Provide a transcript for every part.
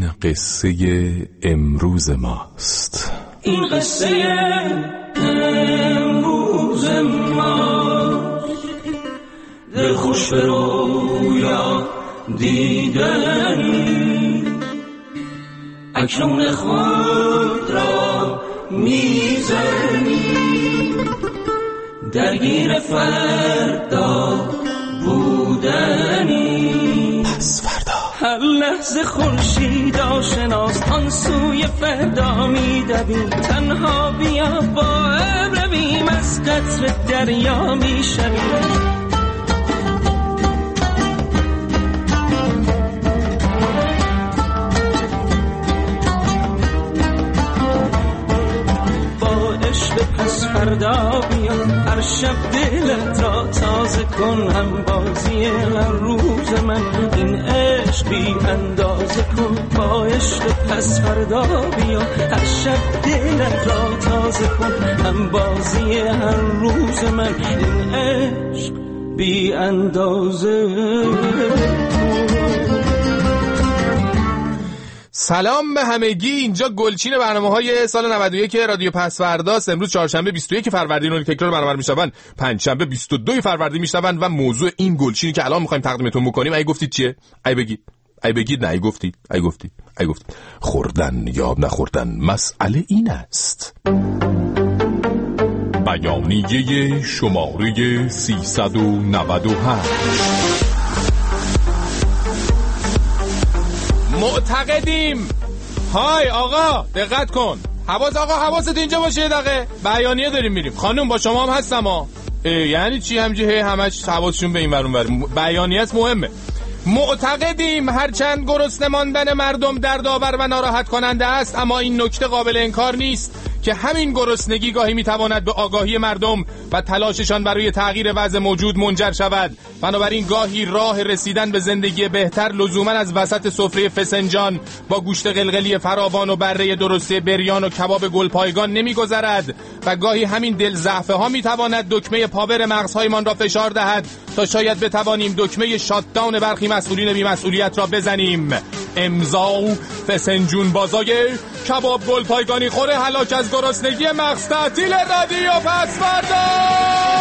قصه امروز ماست. این قصه امروز ماست، دل خوش به رویا دیدنی، اکنون خود را میزنی، درگیر فردا بودنی. پس فردا هر لحظه خورشید آشناست، آن سوی فردا میدویم، تنها بیا با ابر رویم، از قطر دریا میشویم. پس فردا بیا، هر شب دلت را تازه کن، هم بازی هر روز من این عشق بی اندازه کن. با عشق پس فردا بیا، هر شب دلت را تازه کن، هم بازی هر روز من این عشق بی اندازه کن. سلام به همگی، اینجا گلچین برنامه‌های سال 91 رادیو پسورداست. امروز چهارشنبه 21 فروردین رو تکرار برنامه میشون، پنجشنبه 22 فروردین میشون و موضوع این گلچینی که الان می‌خوایم تقدیمتون بکنیم، ای گفتید چیه؟ ای بگید نه ای گفتید. خوردن یا نخوردن، مسئله این است. بیانیه شماره 398. معتقدیم. های آقا دقت کن، حواست اینجا باشه. یه دقیقه بیانیه داریم میریم. خانم با شما هم هستم ها. یعنی چی همجه همش حواسشون به این ور اون ور؟ بیانیه است، مهمه. معتقدیم هرچند گرسنه ماندن مردم دردآور و ناراحت کننده است، اما این نکته قابل انکار نیست که همین گرسنگی گاهی میتواند به آگاهی مردم و تلاششان برای تغییر وضع موجود منجر شود. بنابراین گاهی راه رسیدن به زندگی بهتر لزوما از وسط سفره فسنجان با گوشت قلقلی فراوان و بره درسته بریان و کباب گلپایگان نمیگذرد و گاهی همین دل ضعفه ها میتواند دکمه پاور مغزهایمان را فشار دهد تا شاید بتوانیم دکمه شاتداون برخی مسئولین بی‌مسئولیت را بزنیم. امضا فسنجون بازای کباب گلپایگانی خوره هلاک از گرسنگی مغز تعطیل رادیو پسوردا.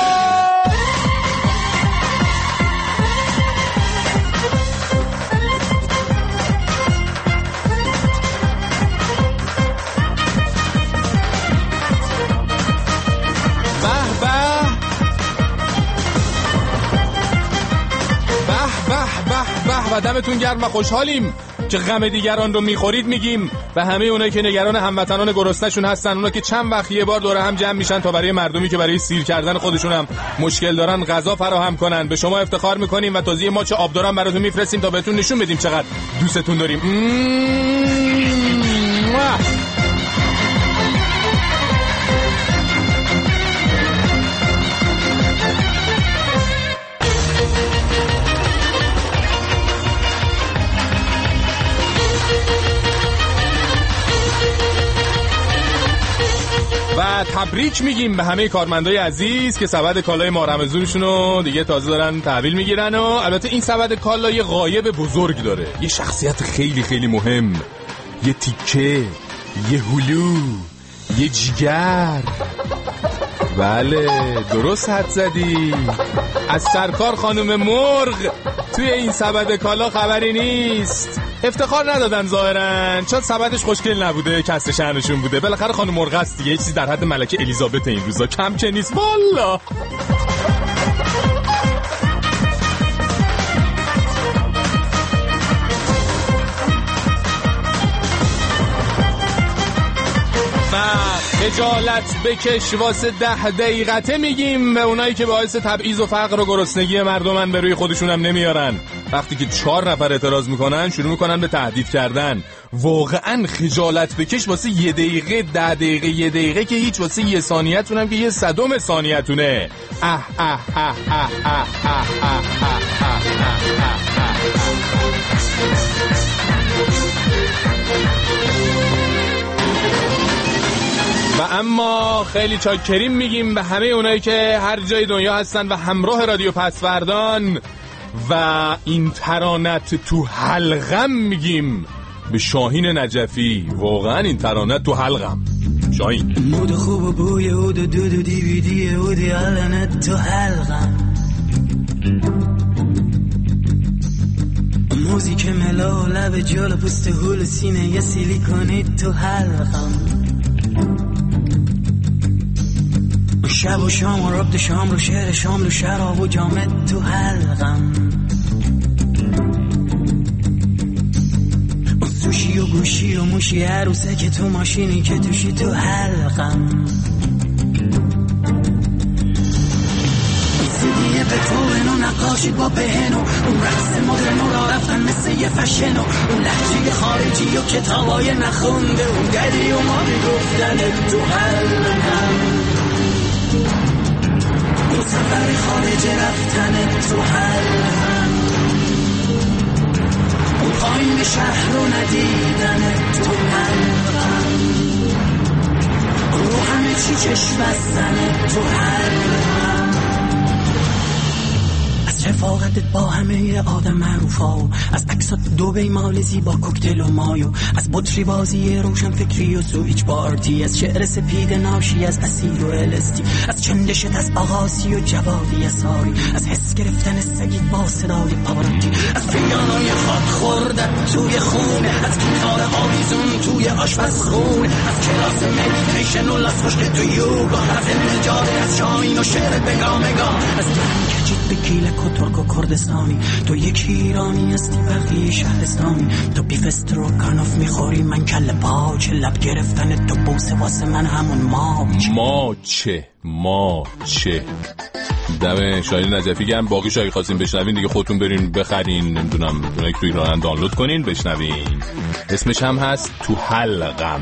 و دمتون گرم و خوشحالیم که غم دیگران رو میخورید میگیم و همه اونایی که نگران هموطنان گرسنه‌شون هستن، اونا که چند وقت یه بار دوره هم جمع میشن تا برای مردمی که برای سیر کردن خودشون هم مشکل دارن غذا فراهم کنن. به شما افتخار میکنیم و تازه ماچ آب دارم براتون میفرستیم تا بهتون نشون بدیم چقدر دوستتون داریم. و تبریک میگیم به همه کارمندای عزیز که سبد کالای ماه رمضونشون رو دیگه تازه دارن تحویل میگیرن. و البته این سبد کالا یه غایب بزرگ داره، یه شخصیت خیلی خیلی مهم، یه تیکه، یه هلو، یه جیگر. بله درست حد زدی، از سرکار خانم مرغ توی این سبد کالا خبری نیست. افتخار ندادن ظاهرن چون سبدش خوشگل نبوده، کسر شأنشون بوده. بالاخره خانم مرغ است دیگه، چیزی در حد ملکه الیزابت این روزا کم که نیست والله. خجالت بکش واسه 10 دقیقته میگیم به اونایی که باعث تبعیض و فقر و گرسنگی مردمن به روی خودشون هم نمیارن. وقتی که 4 نفر اعتراض میکنن شروع میکنن به تهدید کردن. واقعا خجالت بکش واسه 1 دقیقه 10 دقیقه 1 دقیقه که هیچ، واسه 1 ثانیتون هم که 1/100 ثانیتونه. و اما خیلی چاکریم میگیم به همه اونایی که هر جای دنیا هستن و همراه رادیو پسوردان و این ترانت تو حلقم میگیم به شاهین نجفی. واقعا این ترانه تو حلقم. شاهین مود خوب و بوی عود و دود و دیویدی عودی الانت تو حلقم. موزیک ملا و لب جال و پوست هول و سینه یه سیلیکونی تو حلقم. شب و شام و ربط شام رو شعر شام رو شراب و جامد تو حلقم. سوشی و گوشی و موشی عروسه که تو ماشینی که توشی تو حلقم. سیدیه به تو و نقاشی با بهنو اون رقص مدرنو را رفتن مثل یه فشنو اون لحجه خارجی و کتابای نخونده اون گلی و ما میگفتن تو حلقم. اون سفر خارج رفتن تو حلقم. اون پایین شهر رو ندیدن تو حلقم. رو همه چی چشم بستن تو حلقم. از رفاقتت با همه آدم معروفا، از عکسات دبی مالزی با کوکتل و مایو، از بطری بازی روشن فکری و سویچ پارتی، از شعر سپید ناشی از اسیر و الستی، از چندشت از آغاسی و جوادی ساری، از حس گرفتن سگیت با صدای پاراتی، از پیانوی خاک خوردت توی خونه، از گیتار آویزون توی آشپزخونه، از کلاس مدیتیشن و لاس خوشک تو یوگا، از نجاده از شاهین و شعر بگامگا، از کجیت به گیلک و ترک و کردستانی، تو یکی ایرانی هستی بقیه شهرستانی، تو بیف استروگانوف میخوری من کله پاچه، لب گرفتن تو بوسه واسه من همون ماچه. دم شاهین نجفی گم. باقی شاید خواستین بشنوین دیگه خودتون برین بخرین، نمیدونم اونایی که تو ایران دانلود کنین بشنوین. اسمش هم هست تو حلقم.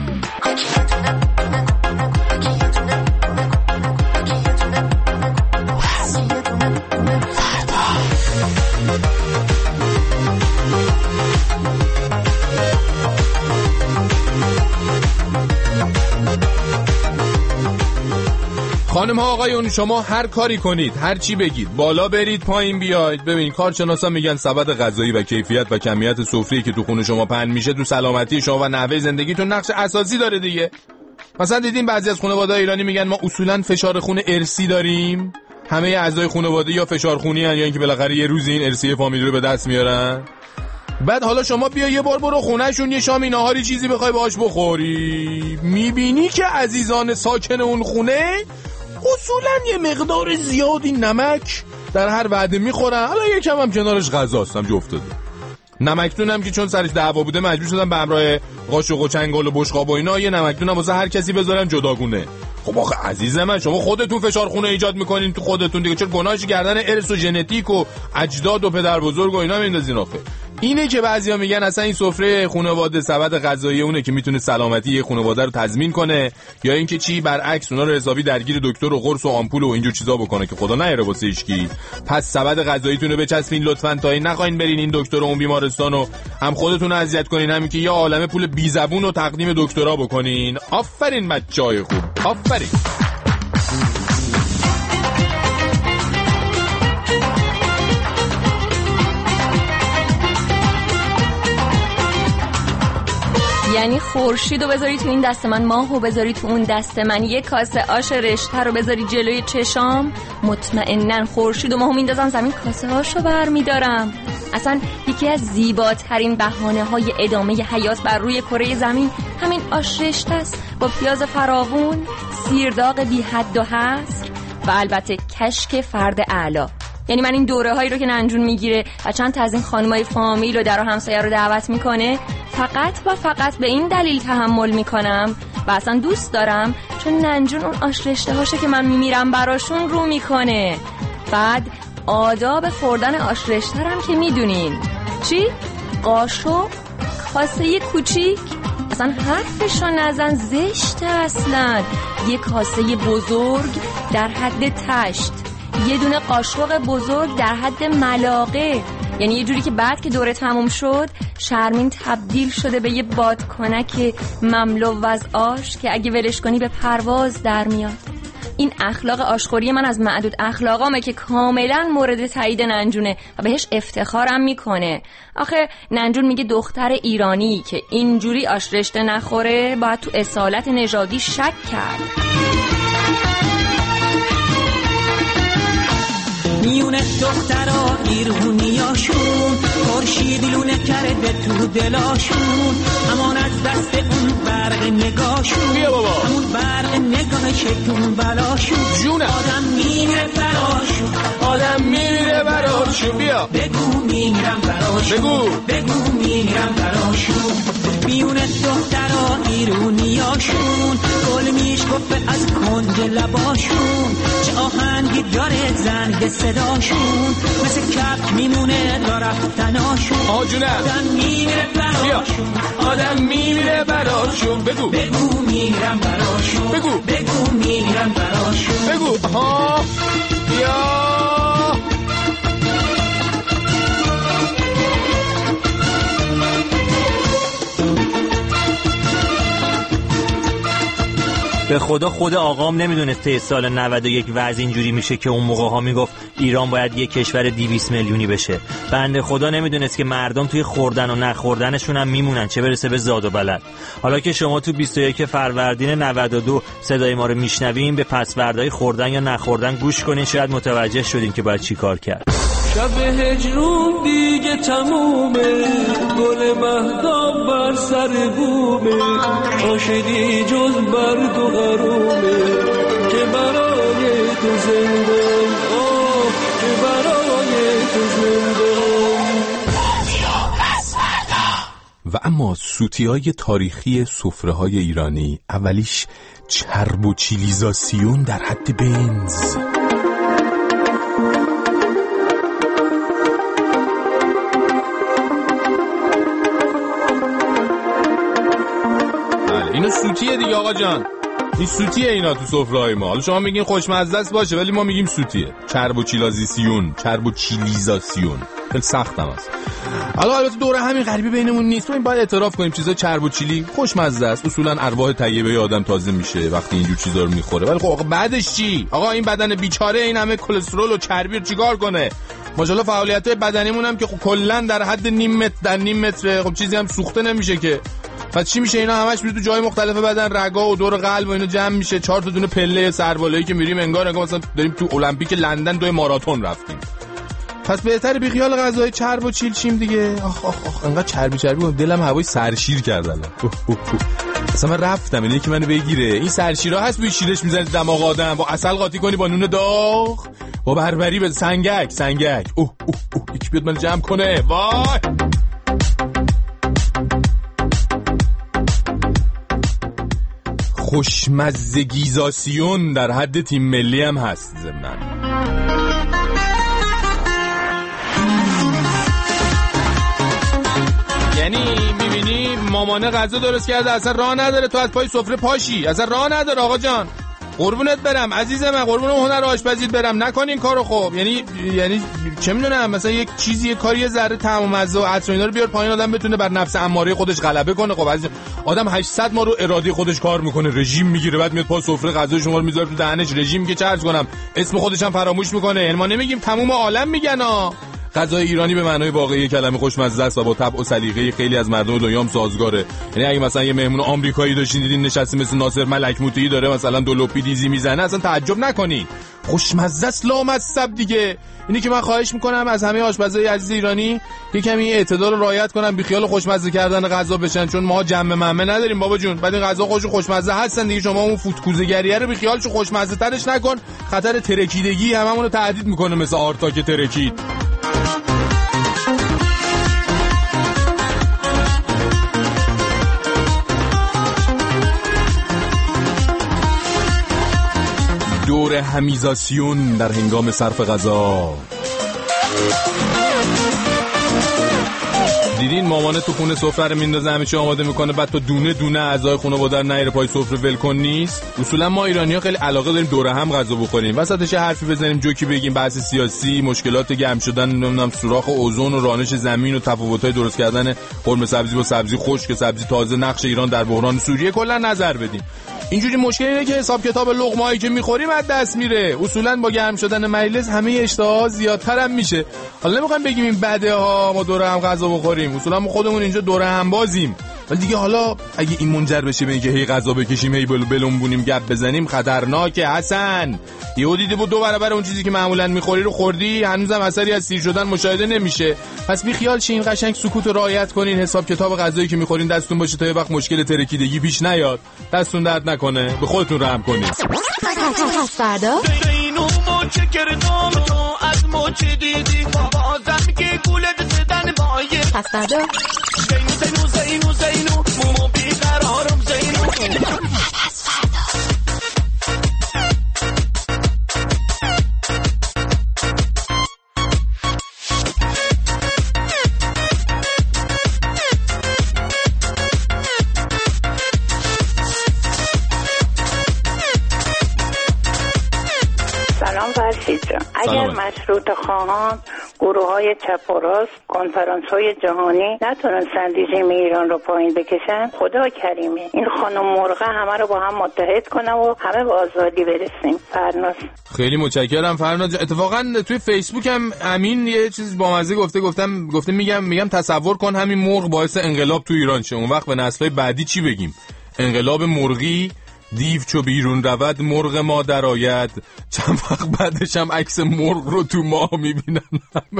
خانم ها آقایون، شما هر کاری کنید، هر چی بگید، بالا برید پایین بیاید، ببین کارشناسا میگن سبد غذایی و کیفیت و کمیت سفره‌ای که تو خونه شما پهن میشه تو سلامتی شما و نحوه زندگیتون نقش اساسی داره دیگه. مثلا دیدین بعضی از خانواده‌های ایرانی میگن ما اصولا فشار خون ارثی داریم، همه اعضای خانواده یا فشار خونی ان یا اینکه بالاخره یه روز این ارثی فامیلی رو به دست میارن. بعد حالا شما بیا یه بار برو خونهشون یه شامی ناهاری چیزی بخوای باهاش بخوری، میبینی که عزیزان ساکن اون خونه اصولا یه مقدار زیادی نمک در هر وعده میخورن. حالا یکم هم کنارش غذاست هم جفتده. نمکتون هم که چون سرش دعوا بوده مجبور شدن به همراه قاشق و چنگال و بشقاب و اینا یه نمکتون هم واسه هر کسی بذارن جداگونه. خب آخه عزیز من شما خودتون فشار خون ایجاد میکنین تو خودتون دیگه، چرا گناهش گردن ارث و ژنتیک و اجداد و پدر بزرگ و اینا میندازین؟ آخه اینه که بعضیا میگن اصلا این سفره خانواده سبد غذایی اونه که میتونه سلامتی یه خانواده رو تضمین کنه، یا اینکه چی برعکس اونا رو حسابی درگیر دکتر و قرص و آمپول و اینجور چیزا بکنه که خدا نهره واسه هیچکی. پس سبد غذاییتون رو بچسبین لطفاً تا این نخواین برین این دکتر و اون بیمارستان و هم خودتون رو اذیت کنین، همین که یه عالمه پول بی زبون و تقدیم دکترا بکنین. آفرین بچهای خوب، آفرین. یعنی خورشیدو بذاری تو این دست من، ماهو بذاری تو اون دست من، یک کاسه آش رشته رو بذاری جلوی چشام، مطمئناً خورشید و ماهو میندازم زمین، کاسه هاشو برمیدارم. اصلا یکی از زیباترین بهانه‌های ادامه حیات بر روی کره زمین همین آش رشته است، با پیاز فراوون، سیرداغ بی حد و حصر و البته کشک فرد اعلی. یعنی من این دوره هایی رو که ننجون میگیره و چند تا از این خانمای فامیل و در و همسایه رو دعوت میکنه فقط و فقط به این دلیل تحمل میکنم و اصلا دوست دارم چون ننجون اون آش رشته هاشه که من میمیرم براشون رو میکنه. بعد آداب خوردن آش رشته هم که میدونین چی؟ قاشق، کاسه کوچیک، اصلا حرفشو نزن، زشته اصلا. یه کاسه بزرگ در حد تشت، یه دونه قاشق بزرگ در حد ملاقه، یعنی یه جوری که بعد که دوره تموم شد شرمین تبدیل شده به یه بادکنک مملو از آش که اگه ولش کنی به پرواز در میاد. این اخلاق آشخوری من از معدود اخلاقامه که کاملا مورد تایید ننجونه و بهش افتخارم میکنه. آخه ننجون میگه دختر ایرانی که اینجوری آش رشته نخوره باید تو اصالت نژادی شک کرد. میونه دخترها ایرونیاشون خورشید لونه کرده تو دلاشون، امان از دست اون برق نگاشون، بیا بابا همون برق نگاه شکون بلاشون، جونه آدم میره براشون، آدم میره براشون، بیا بگو میرم براشون، بگو میرم براشون. میونه دخترها ایرونیاشون گل میشکفه از کنج لباشون، چه آهنگی داره زنگ صداشون، مثل کپک میمونه را رفتناشون. آجونه آدم میره براشون، آدم میره براشون، بگو میرم براشون، بگو میرم براشون، بگو ها بیا. به خود آقام نمیدونسته سال 91 وضع اینجوری میشه که اون موقع ها میگفت ایران باید یک کشور 200 میلیونی بشه. بنده خدا نمیدونست که مردم توی خوردن و نخوردنشون هم میمونن، چه برسه به زاد و بلد. حالا که شما تو 21 فروردین 92 صدای ما رو میشنوین، به پسوردهای خوردن یا نخوردن گوش کنین، شاید متوجه شدین که باید چی کار کرد. شب هجرون دیگه تمومه، گل مهتاب بر سر بومه، عاشقی جز برد و غرومه، که برای تو زندم، که برای تو زندم. و اما سوتی‌های تاریخی سفره‌های ایرانی اولیش چرب و چیلیزاسیون در حد بنز. اینو سوتیه دیگه آقا جان، این سوتیه اینا تو سفره‌های ما. حالا شما میگین خوشمزه است باشه، ولی ما میگیم سوتیه. چرب و چیلیزاسیون خیلی سختم است. حالا البته دوره همین غریبی بینمون نیست، ما این باید اعتراف کنیم چیزا چرب و چیلی خوشمزه است. اصولا ارواح طیبه آدم تازه میشه وقتی اینجور چیزا رو میخوره. ولی خب آقا بعدش چی؟ آقا این بدن بیچاره این همه کلسترول و چربی رو چیکار کنه؟ ماشاءالله فعالیت‌های بدنیمون هم که خب کلا در حد نیم متر خب چیزی هم سوخته نمیشه که. پس چی میشه؟ اینا همش میره تو جای مختلف بدن، رگا و دور قلب و اینا جمع میشه، 4 تا دونه پله سربالایی که میریم انگار مثلا داریم تو المپیک لندن 2 ماراتون رفتیم. پس بهتره بی خیال غذای چرب و چیل شیم دیگه. آخ انقدر چربی دلم هوای سرشیر کرد الان. اصلا من رفتم اینه که منو بگیره. این سرشیرا هست بوی شیرش میزنی دماغ آدم، با عسل قاطی کنی با نون داغ، با بربری به سنگک. یکی بیاد منو جمع کنه. وای خوشمزگیزاسیون در حد تیم ملی هم هست ضمناً. یعنی میبینی مامانه غذا درست کرده اصلا راه نداره تو از پای سفره پاشی، اصلا راه نداره آقا جان. قربونت برم عزیز من، قربون هنر آشپزیت برم، نکن این کارو. خب یعنی چه میدونم مثلا یک چیزی کاری یه ذره طعم و مزه و عطر اینا رو بیار پایین، آدم بتونه بر نفس اماره خودش غلبه کنه. خب عزیز آدم 800 ما رو اراده خودش کار میکنه، رژیم میگیره، بعد میاد پا سفره غذا شما رو میذاره تو دهنش، رژیم که چرج کنم اسم خودش هم فراموش میکنه. یعنی ما نمیگیم تموم عالم میگن غذای ایرانی به معنای واقعی کلمه خوشمزه است و با طبع و سلیقه خیلی از مردم دنیا هم سازگاره. یعنی اگه مثلا یه مهمون آمریکایی داشتین دیدین نشسته مثل ناصر ملک موطی داره مثلا دولوپی دیزی میزنه، اصلا تعجب نکنین، خوشمزه است لامصب دیگه. اینی که من خواهش میکنم از همه آشپزای عزیز ایرانی یه کمی اعتدال رو رعایت کنن، بی خیال خوشمزه کردن غذا بشن، چون ما جمع ممه نداریم بابا جون. بعد این غذا خوشمزه هستن دیگه، شما اون فوتکوزگریه رو بی خیال شو خوشمزه ترش نکن، خطر ترکیدگی هممون رو تهدید میکنه مثل آرتا که ترکید. دور همیزاسیون در هنگام صرف غذا. دیدین مامانه تو خونه سفره رو میندازه همه چی آماده میکنه، بعد تو دونه دونه اعضای خانواده رو نیر پای سفره ولکن نیست. اصولا ما ایرانی‌ها خیلی علاقه داریم دوره هم غذا بخوریم، وسطش حرفی بزنیم، جوکی بگیم، بحث سیاسی، مشکلات گرم شدن، نمیدونم سوراخ اوزون و رانش زمین و تفاوت‌های درست کردن قرمه سبزی با سبزی خشک، سبزی تازه، نقش ایران در بحران سوریه، کلا نظر بدیم. اینجوری مشکل اینه که حساب کتاب لقمه‌ای که میخوریم از دست میره. اصولا با گرم شدن مجلس همه اشتها زیادتر هم میشه. حالا نمیخوایم بگیم این بده ها ما دوره هم غذا بخوریم، اصولا ما خودمون اینجا دوره هم بازیم، ولی دیگه حالا اگه این منجر بشه به اینکه هی غذا بکشیم هی بلنبونیم گپ بزنیم خطرناکه. حسن یهو دیدی بود 2 برابر اون چیزی که معمولا میخوری رو خوردی، هنوزم اثری از سیر شدن مشاهده نمیشه. پس بی خیال شین، قشنگ سکوت رو رعایت کنین، حساب کتاب غذایی که میخورین دستتون باشه تا یه وقت مشکل ترکیدگی پیش نیاد. دستتون درد نکنه، به خودتون رحم کنین. پس فردا اینو موچه کردم تو از موچه دیدی بازم که گولت زدن بایه. پس فردا زینو مومو بیقرارم زینو. پس فردا سلام فرشید جان. اگر مشروط خواهان گروه‌های چپ و راست کنفرانس‌های جهانی نتونستن رژیم ایران رو پایین بکشن، خدا کریمه این خانم مرغه همه رو با هم متحد کنه و همه به آزادی برسیم. فرناز. خیلی متشکرم فرناز. اتفاقا توی فیسبوک هم امین یه چیز بامزه گفته میگم تصور کن همین مرغ باعث انقلاب تو ایران شه، اون وقت به نسل‌های بعدی چی بگیم؟ انقلاب مرغی، دیو چو بیرون رود مرغ ما در آید، چند وقت بعدش هم عکس مرغ رو تو ماه میبینن همه.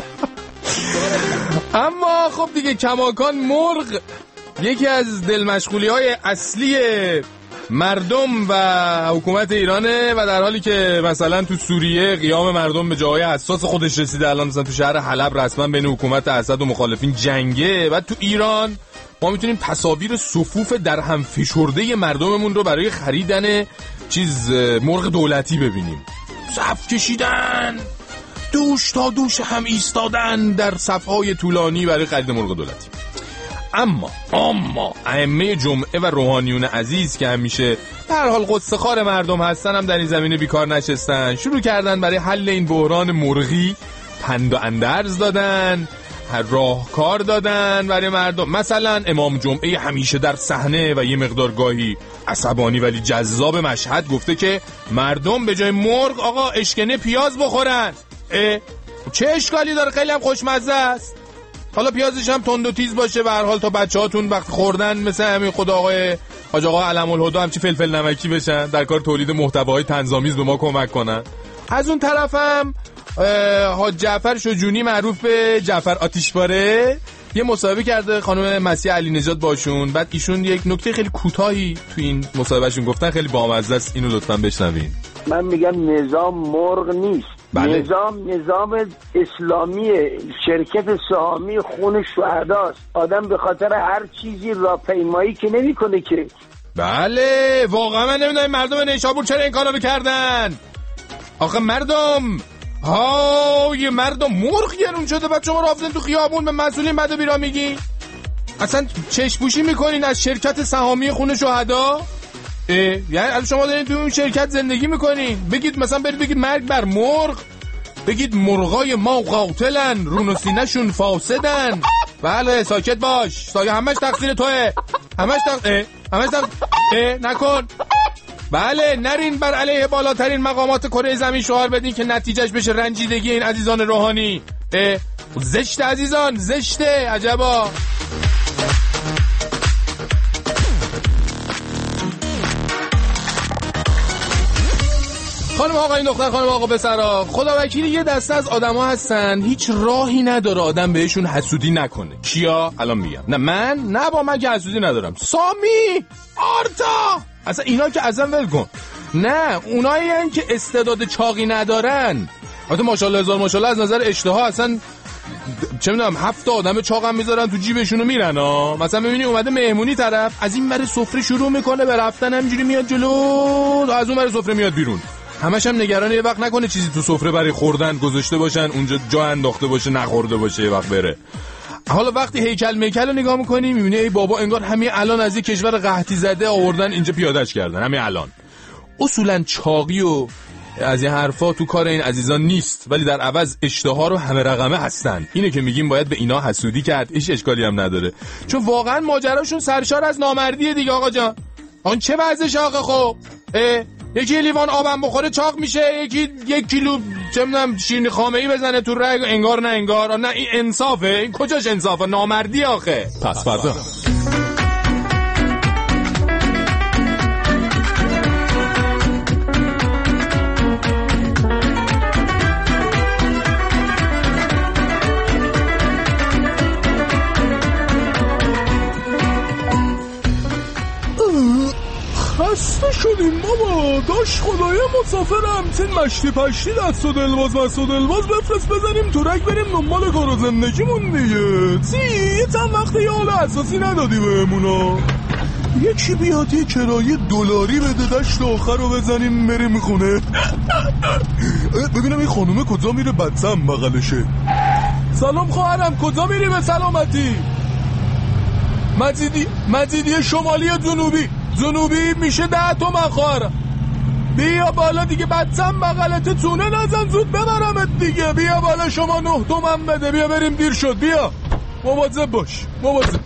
اما خب دیگه کماکان مرغ یکی از دلمشغولی‌های اصلی مردم و حکومت ایرانه و در حالی که مثلا تو سوریه قیام مردم به جاهای حساس خودش رسیده، الان مثلا تو شهر حلب رسما بین حکومت اسد و مخالفین جنگه، و تو ایران ما میتونیم تصاویر صفوف در هم فشرده مردممون رو برای خریدن مرغ دولتی ببینیم. صف کشیدن، دوش تا دوش هم ایستادن در صفهای طولانی برای خرید مرغ دولتی. اما ائمه جمعه و روحانیون عزیز که همیشه به هر حال قصه‌خوار مردم هستن هم در این زمینه بیکار نشستن، شروع کردن برای حل این بحران مرغی پند و اندرز دادن، راهکار دادن برای مردم. مثلا امام جمعه همیشه در صحنه و یه مقدار گاهی عصبانی ولی جذاب مشهد گفته که مردم به جای مرغ آقا اشکنه پیاز بخورن. چه اشکالی داره؟ خیلی هم خوشمزه است. حالا پیازش هم تند و تیز باشه به هر حال تا بچه‌هاتون وقت خوردن مثل همین خدا آقای حاج آقا علم الهدی همچی فلفل نمکی بشن، در کار تولید محتواهای طنزآمیز به ما کمک کنن. از اون طرفم حاج جعفر شجونی معروف به جعفر آتیشپاره یه مصاحبه کرده خانم مسیح علی نژاد باشون، بعد ایشون یک نکته خیلی کوتاهی تو این مصاحبهشون گفتن، خیلی بامزه است، اینو لطفاً بشنوین. من میگم نظام مرغ نیست. بله. نظام اسلامی، شرکت سهامی خون شهداست. آدم به خاطر هر چیزی راهپیمایی که نمیکنه که. بله واقعا من نمیدونم مردم نیشابور چرا این کارا رو کردن. آخه مردم مرغ گرون شده، بعد شما رفتن تو خیابون به مسئولین بد و بیرا میگی؟ اصلا چشم‌پوشی میکنین از شرکت سهامی خون شهدا؟ یعنی شما دارین تو اون شرکت زندگی میکنین، بگید مثلا بگید مرگ بر مرغ، بگید مرغای ما قاتلن رون و سینه‌شون فاسدن. بله ساکت باش، همش تقصیر توئه، همش نکن. بله نرین بر علیه بالاترین مقامات کره زمین شعار بدین که نتیجهش بشه رنجیدگی این عزیزان روحانی. زشته عزیزان، زشته. عجبا. خانم آقا این دختر، خانم آقا پسرا، خدا وکیلی یه دسته از آدما هستن هیچ راهی نداره آدم بهشون حسودی نکنه. کیا؟ الان میگم. نه با من که حسودی ندارم. سامی، آرتا، اصلا اینا که ازم ول کن. نه اونایی هن که استعداد چاقی ندارن. البته ماشاءالله هزار ماشاءالله از نظر اشتها اصلا چه میدونم 7 آدم چاقم میذارن تو جیبشونو میرن ها. مثلا ببینی اومده مهمونی طرف از این ور سفره شروع میکنه به رفتن، همینجوری میاد جلو، از اون ور سفره میاد بیرون. همش هم نگران یه وقت نکنه چیزی تو سفره برای خوردن گذاشته باشن اونجا جا انداخته باشه نخورده باشه یه وقت بره. حالا وقتی هیکل میکل رو نگاه میکنی میبینی ای بابا انگار همین الان از یک کشور قحطی زده آوردن اینجا پیادهش کردن همین الان. اصولا چاقی و از این حرفا تو کار این عزیزان نیست، ولی در عوض اشتها رو همه رقمه هستن. اینه که میگیم باید به اینا حسودی کرد، هیچ اشکالی هم نداره، چون واقعا ماجراشون سرشار از نامردیه دیگه. آقا جان آن چه وضعش آقا؟ خب یکی لیوان آبم بخوره چاق میشه، یکی 1 کیلو چه میدونم شیرینی خامه‌ای بزنه تو رگ، انگار نه انگار. نه این انصافه؟ این کجاش انصافه؟ نامردی آخه. پس فردا خسته شدیم بابا. داشت خدای مسافرم تین مشتی پشتی دست و دلباز بفرست بزنیم تو رگ بریم دنبال کار و زندگیمون دیگه. یه چند وقت یه حال اساسی ندادی بهمونا. یکی بیاد یه کرایه دلاری بده دشت آخر رو بزنیم بریم خونه. ببینم این خانومه کجا میره بچم بغلشه. سلام خواهرم، کجا میری به سلامتی؟ مزیدی شمالی یا جنوبی میشه 10 تومن خواهرم. بیا بالا دیگه بچم بغلته، تونه نزن زود ببرمت دیگه. بیا بالا شما 9 تومن بده. بیا بریم دیر شد. بیا مواظب باش مواظب.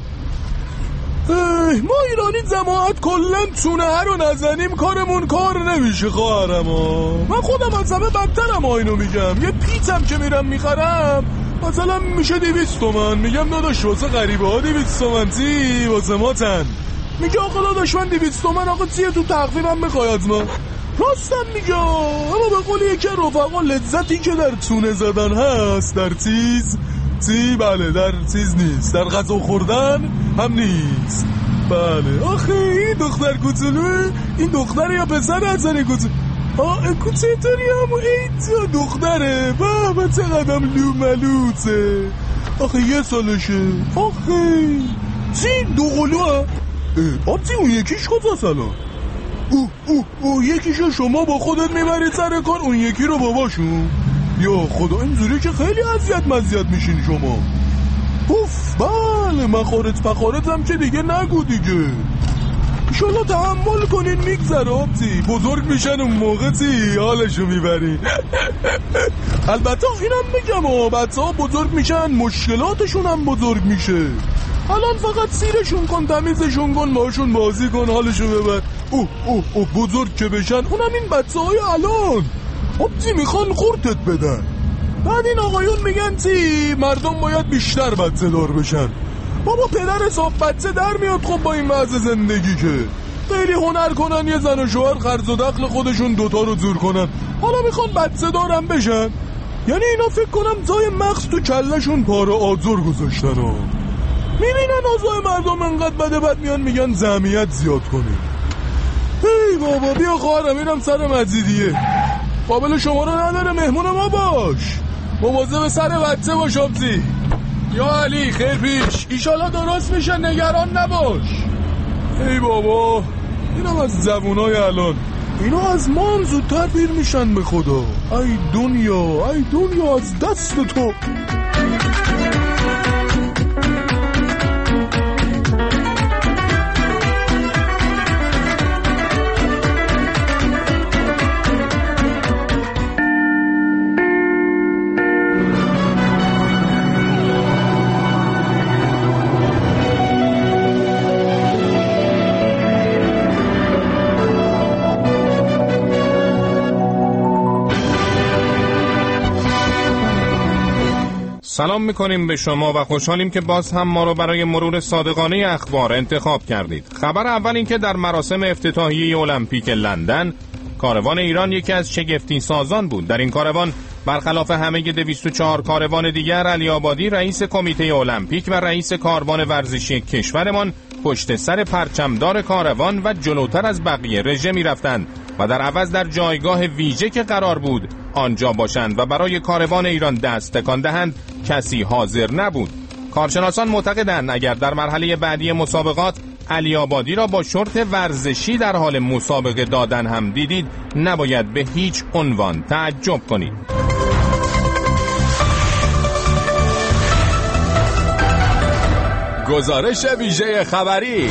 ما ایرانی جماعت کلن تونه رو نزنیم کارمون کار نمیشه خواهرم. من خودم از همه بدترم اینو میگم. یه پیتم که میرم میخرم مثلا میشه 200 تومن. میگم داداش واسه غریبه ها 200 تومن تی واسه ما تن. میگه آقا داداش من 200 تومن آقا تیه تو تخفیفم بخوای از ما. راستم میگه، اما به قول یکی رفقا لذتی که در تونه زدن هست در بله در چیز نیست، در غذا خوردن هم نیست. بله آخه این دختر کوچولو، این دختر یا پسر حسن کوچولو؟ کوچه‌تری هم این دختره. به چقدر لوملوسه. آخه 1 سالشه. آخه چی 2 قلوه؟ آبتی اون یکیش کجا سلام؟ یکیشو شما با خودت میبرید سر کار، اون یکی رو باباشون؟ یا خدا اینجوری که خیلی اذیت میشین شما. بله مخارج هم که دیگه نگو دیگه. ایشالا تحمل کنین میگذره آبتی. بزرگ میشن اون موقع حالشو میبرین. البته اینم میگم بچه ها بزرگ میشن مشکلاتشون هم بزرگ میشه. الان فقط سیرشون کن، تمیزشون کن، باشون بازی کن، حالشو ببر. بزرگ که بشن اونم این بچه های الان آبتی میخوان خورتت بدن. بعد این آقایون میگن مردم باید بیشتر بچه دار بشن. بابا پدر حساب بچه در میاد خب با این وضع زندگی که خیلی هنر کنن یه زن و شوهر قرض و دخل خودشون دوتا رو جور کنن، حالا میخوان بچه دارم بشن. یعنی اینا فکر کنم جای مغز تو کلشون پاره آجر گذاشتن ها. میبینن اوضاع مردم انقدر بده بعد میان میگن جمعیت زیاد کنیم. هی بابا بیا خواهرم اینم سر مزیدیه، قابل شما رو نداره، مهمون ما باش، مواظب سر بچه باش آبزی. یا علی خیر پیش، ایشالا درست میشه نگران نباش. ای بابا اینم از جوونای الان، اینا از ما هم زودتر پیر میشن به خدا. ای دنیا از دست تو. سلام میکنیم به شما و خوشحالیم که باز هم ما رو برای مرور صادقانه اخبار انتخاب کردید. خبر اول این که در مراسم افتتاحیه المپیک لندن کاروان ایران یکی از شگفتی سازان بود. در این کاروان برخلاف همه 204 کاروان دیگر، علی آبادی رئیس کمیته المپیک و رئیس کاروان ورزشی کشورمان پشت سر پرچمدار کاروان و جلوتر از بقیه رژه می‌رفتند و در عوض در جایگاه ویژه که قرار بود آنجا باشند و برای کاروان ایران دست تکان دهند کسی حاضر نبود. کارشناسان معتقدند اگر در مرحله بعدی مسابقات علی آبادی را با شورت ورزشی در حال مسابقه دادن هم دیدید، نباید به هیچ عنوان تعجب کنید. گزارش ویژه خبری.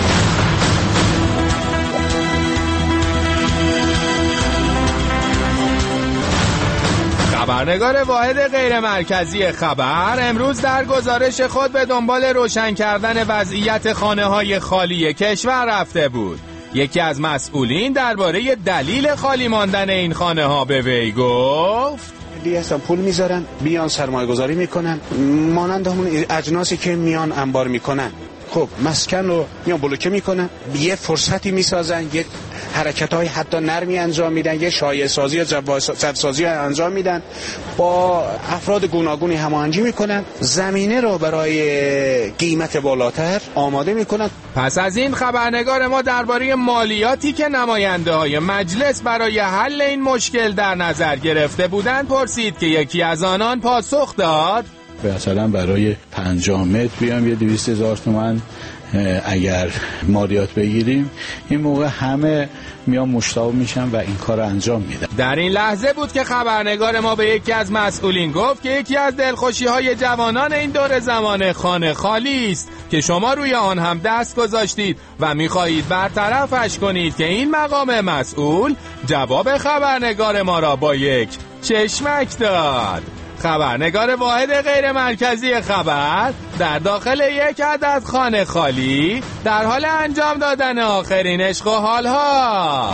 خبرنگار واحد غیر مرکزی خبر امروز در گزارش خود به دنبال روشن کردن وضعیت خانه‌های خالی کشور رفته بود. یکی از مسئولین درباره دلیل خالی ماندن این خانه ها به وی گفت هستن پول میذارن بیان سرمایه گذاری میکنن مانند همون اجناسی که میان انبار میکنن. خب مسکن رو میان بلوکه میکنن، یه فرصتی میسازن، یه حرکت‌های حتی نرمی انجام میدن، یه شایعه سازی یا جواز سازی انجام میدن، با افراد گوناگونی هماهنگی میکنن، زمینه رو برای قیمت بالاتر آماده میکنن. پس از این خبرنگار ما درباره مالیاتی که نماینده‌های مجلس برای حل این مشکل در نظر گرفته بودند پرسید که یکی از آنان پاسخ داد مثلا برای 50 متر بیام یه 200,000 تومان اگر مالیات بگیریم، این موقع همه میان مشتاق میشن و این کار رو انجام میدن. در این لحظه بود که خبرنگار ما به یکی از مسئولین گفت که یکی از دلخوشی‌های جوانان این دور زمان خانه خالی است که شما روی آن هم دست گذاشتید و می‌خواهید برطرفش کنید که این مقام مسئول جواب خبرنگار ما را با یک چشمک داد. خبرنگار واحد غیر مرکزی خبر در داخل یک عدد خانه خالی در حال انجام دادن آخرین عشق و حالها.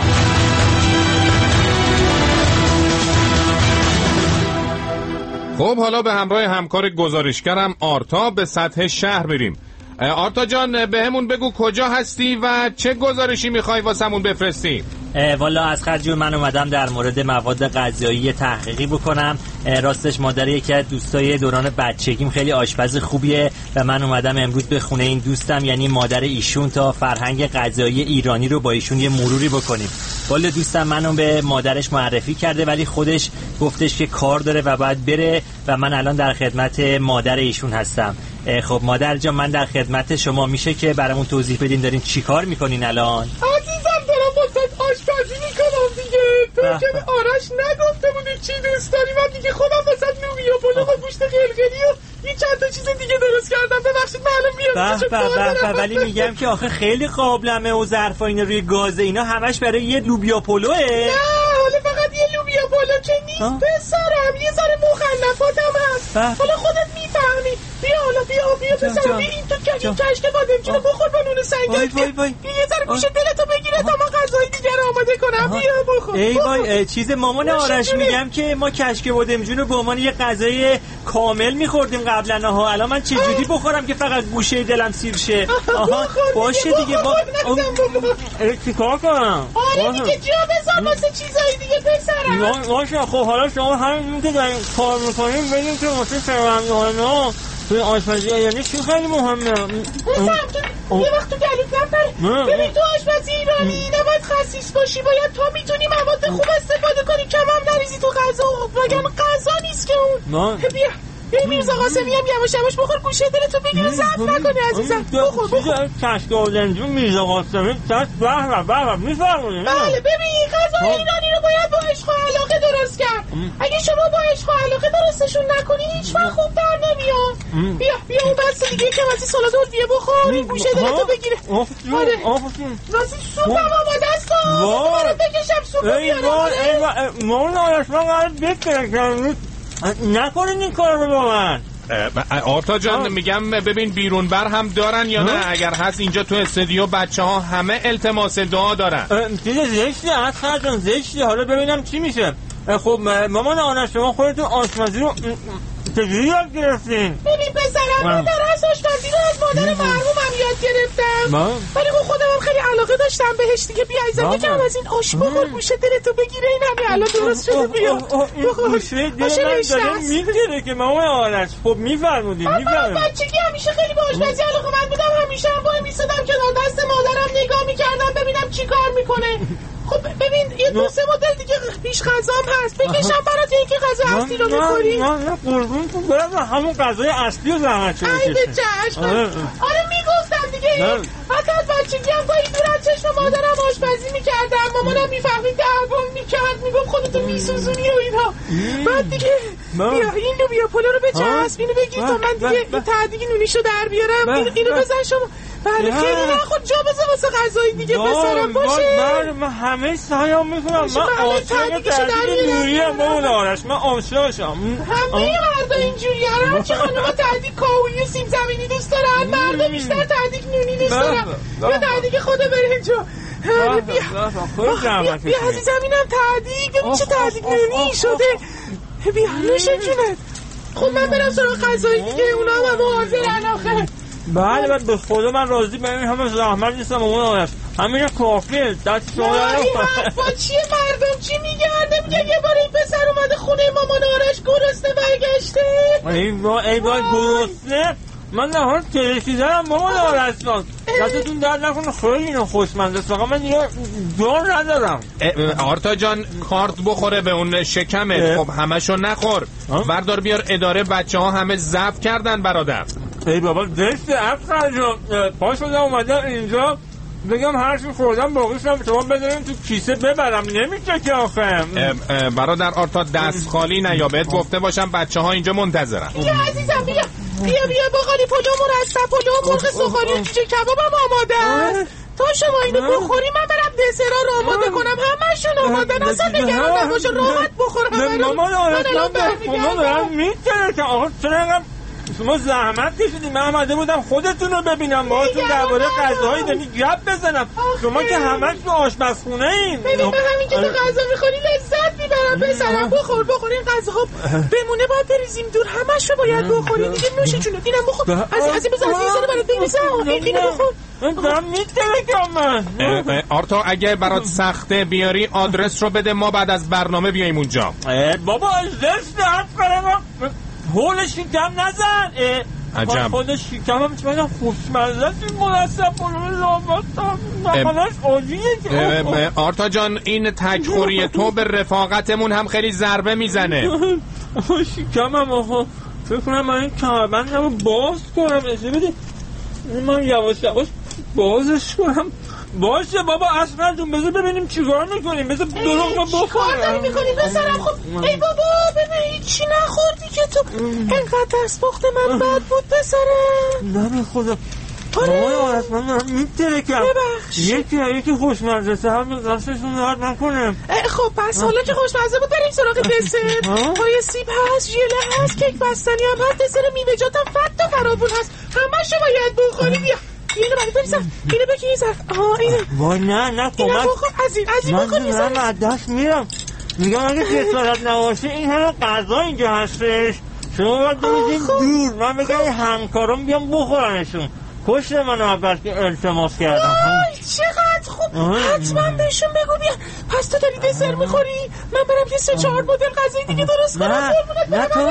خب حالا به همراه همکار گزارشگرم آرتا به سطح شهر میریم. آرتا جان بهمون بگو کجا هستی و چه گزارشی میخوای واسمون بفرستی؟ والا از خرجون من اومدم در مورد مواد غذایی تحقیقی بکنم. راستش مادر یکی از دوستای دوران بچگیم خیلی آشپز خوبیه و من اومدم امروز به خونه این دوستم یعنی مادر ایشون تا فرهنگ غذایی ایرانی رو با ایشون یه مروری بکنیم. والا دوستم منو به مادرش معرفی کرده ولی خودش گفتش که کار داره و باید بره و من الان در خدمت مادر ایشون هستم. خب مادر جان من در خدمت شما، میشه که برامون توضیح بدین دارین چی کار میکنین الان؟ عزیزم دارم واسه آشپزی میکنم دیگه. تو که به آرش نگفته بودی چی دوست داری، من دیگه خودم واسه لوبیا پلو با گوشت قلقلی و یه چند تا چیز دیگه درست کردم. ببخشید من الان میام. ولی میگم که آخه خیلی قابلمه و ظرفا اینا روی گازه، اینا همش برای یه لوبیا پلوه. نه حالا فقط یه لوبیا پلو که نیست پسرم، یه ذره مخلفاتم هست. حالا خودت میفهمی. بیا پسرم بیا این تو کشک بادمجونو بخور با نون سنگک. بیا یه ذره گوشه دلتو بگیره تا ما غذای دیگه رو آماده کنم. بیا بخور. ای وای چیز مامان آرش میگم که ما کشک بادمجونو به عنوان یه غذای کامل میخوردیم قبلا ها، الان من چجوری بخورم که فقط گوشه دلم سیر شه؟ باشه دیگه با چیکار کنم؟ آره دیگه جا بذار واسه چیزای دیگه پسرم. باشه خب حالا شما همین که دارین کار میکنیم ببینیم که واسه شهروندان‌ها توی آشپزی یعنی چی خیلی مهمه. تو یه وقت تو گلوت نپره. ببین تو آشپزی ایرانی نباید خسیس باشی، باید تا میتونی مواد خوب استفاده کنی، کم هم نریزی تو غذا، وگرنه غذا نیست که اون. بیا میرزا قاسمی هم یواش یواش بخور گوشه دلتو بگیره ضعف نکنی عزیزم. بخور کشک بادمجون میرزا قاسمی چشم به میفرمونی. بله ببین غذا ایرانی رو باید با عشق و علاقه درست کرد. اگه شما با عشق و علاقه درستشون نکنی هیچ وقت خوب در نمیاد. بیا اون بس دیگه که واسه سالاد الفیه بخور گوشه دلتو بگیره. آره راستی سوپم آماده است. برات بکشم سوپ بیارم. ای مامان آرش من قرار بکنم نکنین این کار رو با من. آرتا جان میگم ببین بیرون بر هم دارن یا نه؟ اگر هست اینجا تو استودیو بچه ها همه التماس دعا دارن. چیز زشتی اصلا جان زشتی. حالا ببینم چی میشه. خب مامان آرش شما خودتون آشپزی رو چجوری یاد گرفتین؟ ببین پسرم من درس آشپزی رو از مادر مرحومم یاد گرفتم ولی خودم خیلی علاقه داشتم بهش دیگه. بیا عزیزم یکم از این آش بخور گوشه دلتو بگیره. این همین الان درست شده. بیا گوشه دل من داره میگیره که مامان آرش. خب میفرمودین بچگی همیشه خیلی به آشپزی علاقه من بودم، همیشه هم وای میسادم کنار دست مادرم نگاه میکردم ببینم چی کار میکنه. خب ببین یه دو سه مدل دیگه پیش غذام هست بکشم برات یکی غذا اصلی رو می‌خوری. نه قربون تو برام همون غذای اصلی رو زحمت چه بکشی. آره میگفتم دیگه. حتی از بچگی هم گاهی دور از چشم مادرم آشپزی میکردم، مامانم میفهمید دعوام میکرد میگفت خودتو میسوزونی و اینا. بعد دیگه بیا این لوبیا پلو رو بچسب اینو بگیر تا من دیگه این تعدیق نونیشو در بیارم. اینو بزن شما. بله خیلی نخود جا بذار واسه غذای دیگه پسرم باشه. من همه سعیام میکنم. من عاشق تعدیق نوری هم مامان آرش. من عاشقشم. همه مردا اینجوری هستن. هرچی خانوما تعدیق کاهویی و سیب زمینی دوست دارن، مردا بیشتر تعدیق نونی دوست دارن. یا تعدیق خدا برنجو. بیا عزیزم اینم تعدیق. ببین چه تعدیق نونی شده. بیا نوش جونت. خب من برم سراغ غذایی دیگه، اونا هم حاضرن آخه. بله به خدا من راضی به این همه زحمت نیستم اون آرش، همین کافیه. دست شما این حرفا چیه؟ مردم چی میگن؟ نمیگه یه بار این پسر اومده خونه مامان آرش گرسنه برگشته؟ ای وای گرسنه؟ من نه حال ترشیدنم مامان آرش جان، دستتون درد نکنه، خیلی اینو خوشمنده است، فقط من دیگه جان ندارم. آرتا جان کارت بخوره به اون شکمت. خب همشو نخور، بردار بیار اداره، بچه ها همه ضبط کردن برادر. ای بابا دست افسر جان، پا شدم اومدم اینجا بگم هر چی خوردم باقیشم شما بذاریم تو کیسه ببرم، نمیشه که آخه. برادر آرتا دست خالی نیا، بهت گفته باشم بچه ها اینجا منتظرن. بیا عزیزم بیا باقالی پلو مرصع پلو مرغ سوخاری و جوجه کبابم آماده است. تا شما اینو بخوری من برم دسرا رو آماده کنم، همشون آمادن، اصلا نگران نباشه، راحت بخورم. مامان آرش من دارم میتونه که آقا چرا شما زحمت کشیدید، من آمده بودم خودتون رو ببینم، باهاتون درباره غذاهایی دارید گپ بزنم، شما که همش تو آشپزخونه این. ببین من همین که تو غذا میخوری لذت میبرم پسرم. بخور این غذاها بمونه باید بریزیم دور، همش رو باید بخوری دیگه. نوش جونت اینم بخور. از این سر برات بریزم، اینو بخور. دارم میترکم من. آرتا اگه برات سخته بیاری آدرس رو بده، ما بعد از برنامه بیاییم اونجا. بابا زشت حرف کنم، هول شکم نزن. عجب خود شکم هم چون خوشمزه این مرصع پلو لاماستم نخواهش عالیه. آرتا جان این تکخوری تو به رفاقتمون هم خیلی ضربه میزنه. شکم هم آخه فکر کنم من این کمربندم رو باز کنم، اجازه بده من یواش بازش کنم. باشه بابا اصلا جون بذار ببینیم چیکار میکنیم، بذار دروغ رو بخورم. چیکار داری میکنی پسرم؟ خب ای بابا ببین چی نخوردی که تو انقدر دستپخت من بد بود پسرم. نه به خدا مامان آرش من دارم میترکم، یکی خوشمزه هم دستشون درد نکنم. خب پس حالا که خوشمزه بود بریم سراغ دسر. پای سیب هست، ژله هست، کیک بستنی هم هست، دسر میوه‌جات هم فت و فراوون هست، همه‌شو باید بخوری. بیا اینو برای بریزم، اینو بکی این ظرف. اینو وای نه کمک از این بخور. من دارم از دست میرم، میگم اگه جسارت نباشه این همه غذا اینجا هستش، شما باید بریزین دور، من بگم همکارم بیام بخورنشون. پشت من اول که التماس کردم. چقدر خوب، حتما بهشون بگو بیان. پس تو داری دسر میخوری؟ من برم که 3-4 مدل غذای دیگه درست کنم. نه تو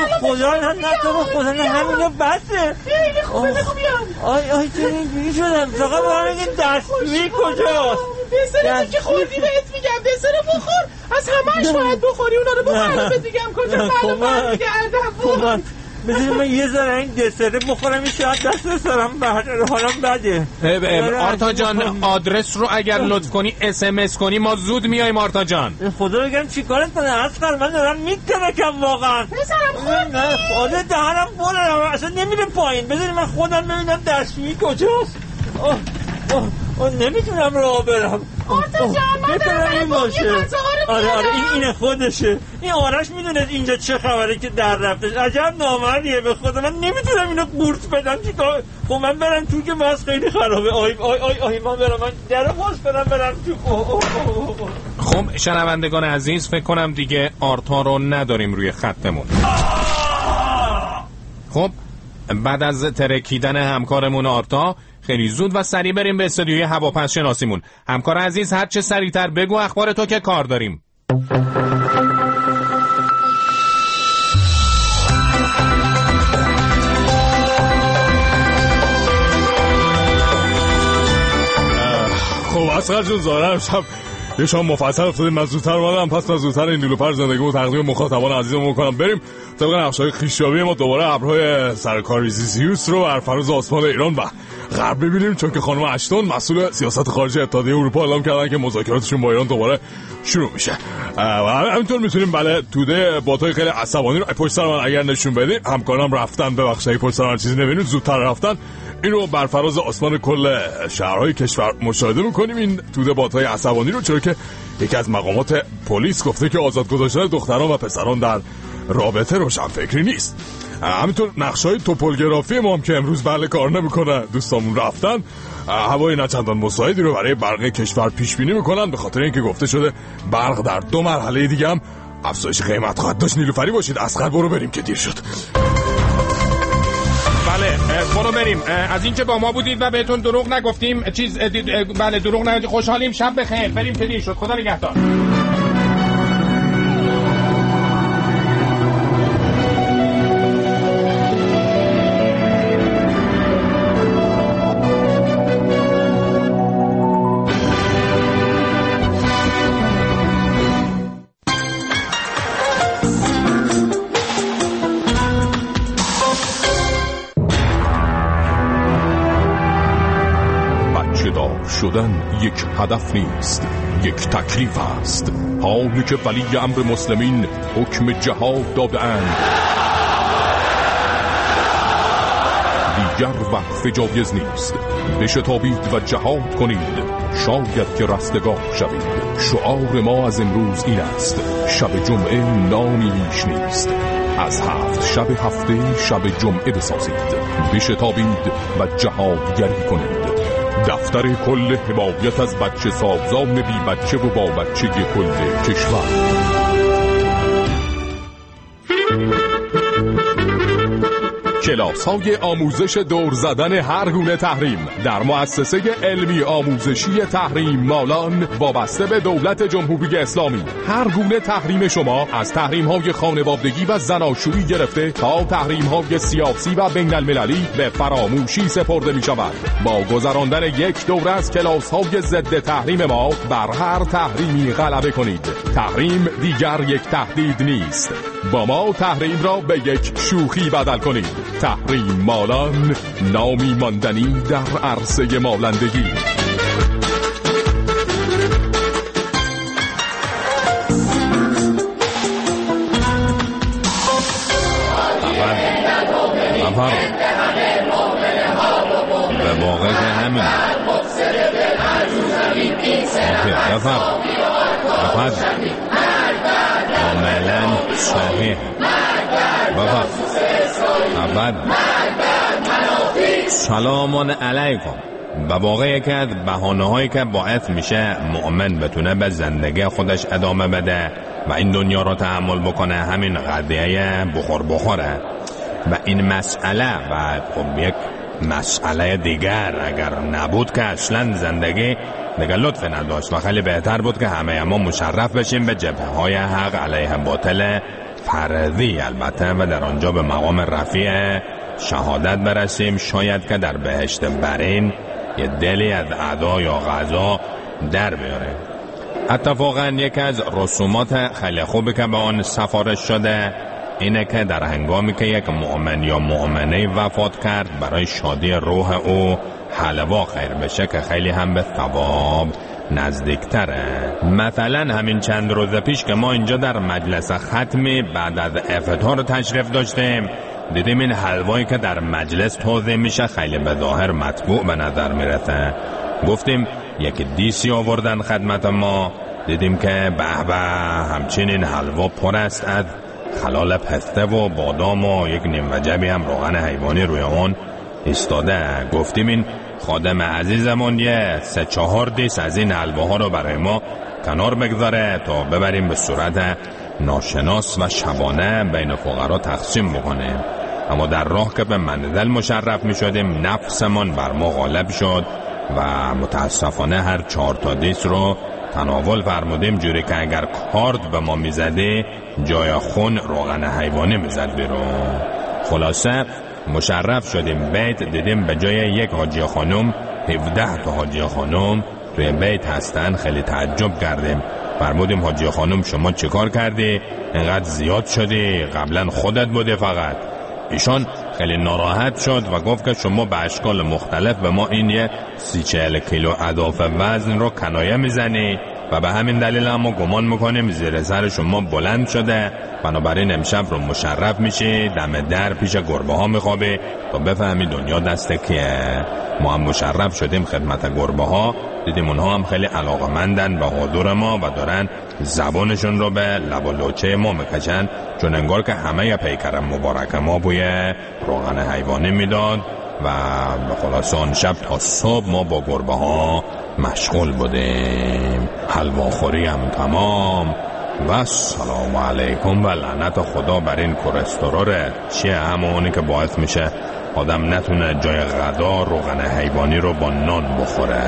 خدا نه همینو بسه. خیلی خوبه بگو بیان. آی چرا اینجوری شدم؟ فقط باید بگیم دستشویی کجاست؟ دسر که خوردی بهت میگم دسر بخور، از همهش باید بخوری، اونا رو بخور بهت میگم کجا معلوم برمیگردم. بذاریم من یه ذره این دسره بخورم، این شاید دست سرم حالم بده. آرتا جان آدرس رو اگر لطف کنی SMS کنی ما زود میایم. آرتا جان خدا بگم چی کارت کنه اصغر، من دارم میترکم واقعا. پسرم نه خدا دهنم بره اصلا نمیره پایین. بذاریم من خودم ببینم دستشویی کجاست. نمیتونم راه برم. آرتا جان من دارم باشه. آره این خودشه. این آرش میدونه اینجا چه خبره که در رفتش. عجب نامردیه به خدا، من نمیتونم اینو قورت بدم. چیکار؟ خب من برم تو که واسه خیلی خرابه. آی من برم، من در پاس برم تو. خب شنوندگان عزیز فکر کنم دیگه آرتا رو نداریم روی خطمون. خب بعد از ترکیدن همکارمون آرتا خیلی زود و سریع بریم به استودیوی هواپس شناسیمون. همکار عزیز هر چه سریعتر بگو اخبار تو که کار داریم. خب اصغر جون ظاهرا شب یه شام مفصل افتادیم، من زودتر اومدم، پس من زودتر این نیلوفر زندگیمو تقدیم مخاطبان عزیزمون میکنم. بریم طبق نقشه‌های خویشیابی ما دوباره ابرهای سرکاری زیزیوس رو بر فراز آسمان ایران و غرب ببینیم، چون که خانم اشتون مسئول سیاست خارجی اتحادیه اروپا اعلام کردن که مذاکراتشون با ایران دوباره شروع میشه. و همینطور میتونیم بله توده باتای خیلی عصبانی رو پشت سر من اگر نشون بدین، همکارام رفتن ببخشید پشت سر من چیزی نبینید زودتر رفتن، اینو بر فراز آسمان کل شهرهای کشور مشاهده میکنیم این توده باتای عصبانی رو، چرا که یکی از مقامات پلیس گفته که آزاد گذاشتن دختران و پسران در رابطه روشنفکری نیست. همینطور نقشای توپولگرافی ما هم که امروز بله کار نمیکنه. دوستامون رفتن هوای نچندان مساعدی رو برای برق کشور پیش بینی میکنن، به خاطر اینکه گفته شده برق در 2 مرحله دیگه هم افزایش قیمت خواهد داشت. نیلوفری باشید. اصغر برو بریم که دیر شد. بله برو بریم. از اینکه با ما بودید و بهتون دروغ نگفتیم بله دروغ نگفتیم. خوشحالیم. شب بخیر. بریم که دیر شد. خدا نگهدار. شدن یک هدف نیست، یک تکلیف است. حالی که ولی امر مسلمین حکم جهاد داده‌اند، دیگر وقف جایز نیست. بشتابید و جهاد کنید، شاید که رستگار شوید. شعار ما از امروز این است: شب جمعه نامی بیش نیست. از 7 شب هفته شب جمعه بسازید، بشتابید و جهادگری کنید. دفتر کل حمایت از بچه سازان بی بچه و با بچه کل کشور. کلاس‌های آموزش دور زدن هر گونه تحریم در مؤسسه علمی آموزشی تحریم مالان وابسته به دولت جمهوری اسلامی. هر گونه تحریم شما از تحریم‌های خانوادگی و زناشویی گرفته تا تحریم‌های سیاسی و بین‌المللی به فراموشی سپرده می‌شود. با گذراندن یک دوره از کلاس‌های ضد تحریم ما بر هر تحریمی غلبه کنید. تحریم دیگر یک تهدید نیست. با ما تحریم را به یک شوخی بدل کنید. تحریم مالان، نامی ماندنی در عرصه مالندگی. به واقع که همین کاملا صحیح. سلام علیکم. به واقعی که از بهانه‌هایی که باعث میشه مؤمن بتونه به زندگی خودش ادامه بده و این دنیا رو تحمل بکنه همین قضیه بخوره و این مسئله و یک مسئله دیگر اگر نبود که اصلا زندگی دیگه لطف نداشت و خیلی بهتر بود که همه ما مشرف بشیم به جبهه‌های حق علیه باطل فردی البته و در آنجا به مقام رفیع شهادت برسیم. شاید که در بهشت برین یه دلی از ادا یا غذا در بیاره. اتفاقا یکی از رسومات خیلی خوبی که به آن سفارش شده اینه که در هنگامی که یک مؤمن یا مؤمنه وفات کرد برای شادی روح او حلوا خیر بشه که خیلی هم به ثواب نزدیکتره. مثلا همین چند روز پیش که ما اینجا در مجلس ختمی بعد از افتار تشریف داشتیم، دیدیم این حلوایی که در مجلس توزیع میشه خیلی به ظاهر مطبوع به نظر میرسه. گفتیم یک دیسی آوردن خدمت ما، دیدیم که به همچنین حلوا پر است از خلال پسته و بادام و یک نیم وجبی هم روغن حیوانی روی اون ایستاده. گفتیم این خادم عزیزمون یه 3-4 دیس از این حلواها رو برای ما کنار بگذاره تا ببریم به صورت ناشناس و شبانه بین فقرا تقسیم بکنیم. اما در راه که به منزل مشرف می شدیم نفسمان بر ما غالب شد و متاسفانه هر 4 تا دیس رو تناول فرمودیم، جوری که اگر کارد به ما می زدی جای خون روغن حیوانی می زد بیرون. خلاصه مشرف شدیم بیت، دیدیم به جای یک حاجی خانم 17 تا حاجی خانم توی بیت هستن. خیلی تعجب کردیم. فرمودیم حاجی خانم شما چه کار کردی؟ اینقدر زیاد شدی؟ قبلا خودت بودی فقط. ایشان خیلی ناراحت شد و گفت که شما به اشکال مختلف به ما این 30-40 کیلو اضافه وزن رو کنایه میزنی و به همین دلیل هم ما گمان میکنیم زیر سر شما بلند شده. بنابراین امشب رو مشرف میشی دم در پیش گربه ها میخوابی تا بفهمی دنیا دست کیه. ما هم مشرف شدیم خدمت گربه ها، دیدیم اونها هم خیلی علاقمندن به حضور ما و دارن زبانشون رو به لب و لوچه ما میکشن، چون انگار که همه پیکر مبارک ما بوی روغن حیوانی میداد و به خلاص آن شب تا صبح ما با گربه ها مشغول بودیم. حلواخوری هم تمام و سلام علیکم و لعنت خدا بر این کلسترول چیه، همونی که باعث میشه آدم نتونه جای غذا روغن حیوانی رو با نان بخوره.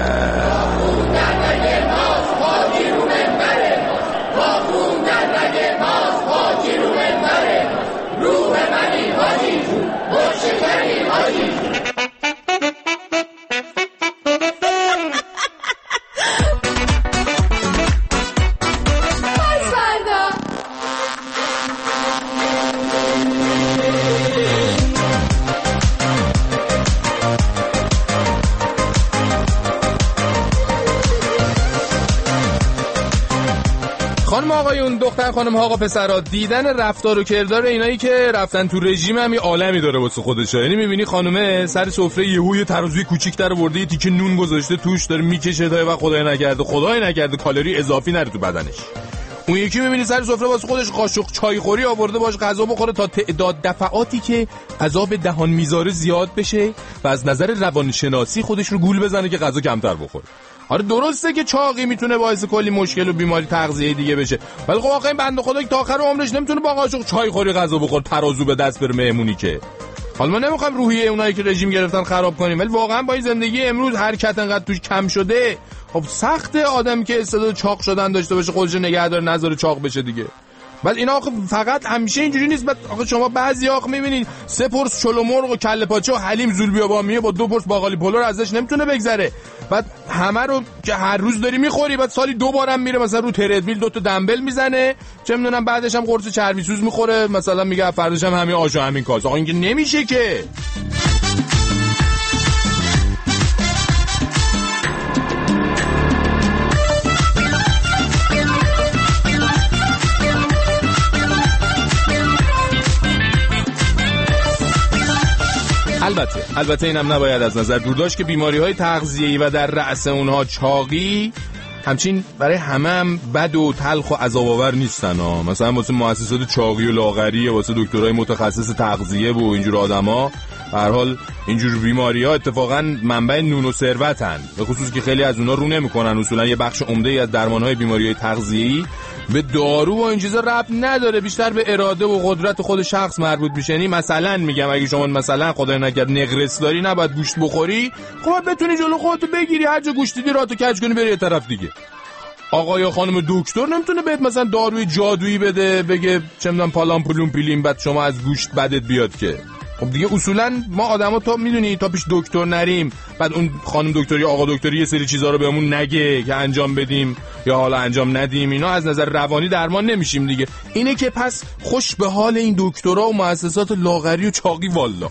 خانم آقایون، دختر خانم آقا پسرا، دیدن رفتار و کردار اینایی که رفتن تو رژیم هم یه عالمی داره واسه خودشه. یعنی میبینی خانومه سر سفره یهو یه ترازوی کوچیک در آورده، یه تیکه نون گذاشته توش، داره میکشه تا و خدای نکرده کالری اضافی نره تو بدنش. اون یکی میبینی سر سفره واسه خودش قاشق چای خوری آورده باش غذا بخوره تا تعداد دفعاتی که غذا به دهان میذاره زیاد بشه و از نظر روانشناسی خودش رو گول بزنه که غذا کمتر بخوره. آره درسته که چاقی میتونه باعث کلی مشکل و بیماری تغذیه دیگه بشه، ولی خب واقعا بنده خدا که تا آخر عمرش نمیتونه با قاشق چای خوری غذا بخوره، ترازو به دست بره مهمونی که. حالا ما نمیخوایم روحیه اونایی که رژیم گرفتن خراب کنیم، ولی واقعا با این زندگی امروز حرکت انقدر توش کم شده، خب سخته آدمی که استعداد چاق شدن داشته باشه خودش نگه داره نذاره چاق بشه دیگه. بعد اینا آخه فقط همیشه اینجوری نیست. بعد آخه شما بعضی آخه میبینید 3 پرس چلو مرغ و کله پاچه و حلیم زولبیابامیه با 2 پرس باقالی پلو رو ازش نمیتونه بگذره. بعد همه رو که هر روز داری میخوری، بعد سالی 2 بارم میره مثلا رو تردمیل 2 تا دمبل میزنه، چه میدونم بعدش هم قرص چربی سوز میخوره، مثلا میگه فرداش هم همین آش و همین کاس. آقا این که نمیشه که. البته اینم نباید از نظر دور داشت که بیماری‌های تغذیه‌ای و در رأس اونها چاقی همچین برای همه هم بد و تلخ و عذاب‌آور نیستن ها. مثلا واسه مؤسسات چاقی و لاغری، واسه دکترای متخصص تغذیه و اینجور آدما، به هر حال اینجور بیماری‌ها اتفاقا منبع نون و ثروتن، به خصوص که خیلی از اونها رو نمی‌کنن. اصولا یه بخش عمده‌ای از درمان‌های بیماری‌های تغذیه‌ای به دارو و این چیزا ربط نداره، بیشتر به اراده و قدرت خود شخص مربوط میشه. یعنی مثلا میگم اگه شما مثلا خدای نکرد نقرس داری، نباید گوشت بخوری، خب بتونی جلو خودتو بگیری، هر جا گوشت دیدی راتو کج کنی بری یه طرف دیگه. آقا یا خانم دکتر نمیتونه بهت مثلا داروی جادویی بده بگه چه میدونم پالام پلوم پیلیم بعد شما از گوشت بدت بیاد که. خب دیگه اصولا ما آدما تا میدونی تا پیش دکتر نریم، بعد اون خانم دکتر یا آقا دکتری یه سری چیزا رو بهمون نگه که انجام بدیم یا حالا انجام ندیم، اینا از نظر روانی درمان نمیشیم دیگه. اینه که پس خوش به حال این دکترها و مؤسسات لاغری و چاقی والا.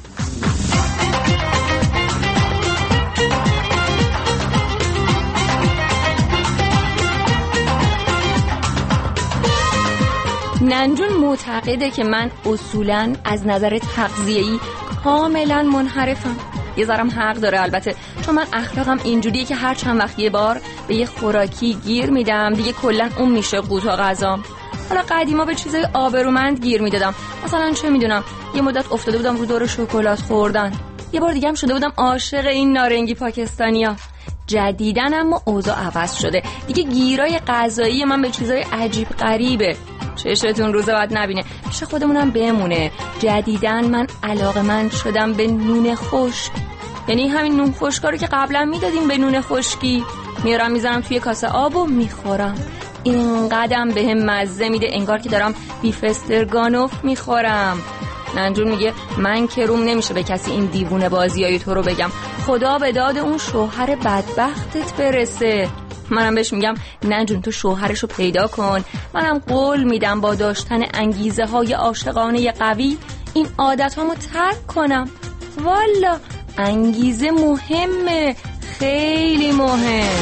ننجون معتقده که من اصولاً از نظر تغذیه‌ای کاملاً منحرفم. یه ذرم حق داره البته، چون من اخلاقم اینجوریه که هر چند وقت یه بار به یه خوراکی گیر میدم دیگه کلاً اون میشه قوت و غذام. حالا قدیما به چیزای آبرومند گیر میدادم، مثلا چه میدونم یه مدت افتاده بودم رو دور شکلات خوردن، یه بار دیگه هم شده بودم عاشق این نارنگی پاکستانیا. جدیدن اما اوضاع عوض شده دیگه، گیرای غذایی من به چیزای عجیب غریبه. چشتون روزه بعد نبینه، پیش خودمونم بمونه. جدیدن من علاقه‌مند شدم به نون خشک، یعنی همین نون خشکا رو که قبلا میدادیم به نون خشکی، میارم میزنم توی کاسه آب و میخورم. این قدم بهم مزه میده انگار که دارم بیف استرگانوف میخورم. ننجون میگه من که روم نمیشه به کسی این دیوونه بازیای تو رو بگم، خدا به داد اون شوهر بدبختت برسه. منم بهش میگم ننجون تو شوهرشو پیدا کن، منم قول میدم با داشتن انگیزه های عاشقانه قوی این عادت هامو ترک کنم. والا انگیزه مهمه، خیلی مهم.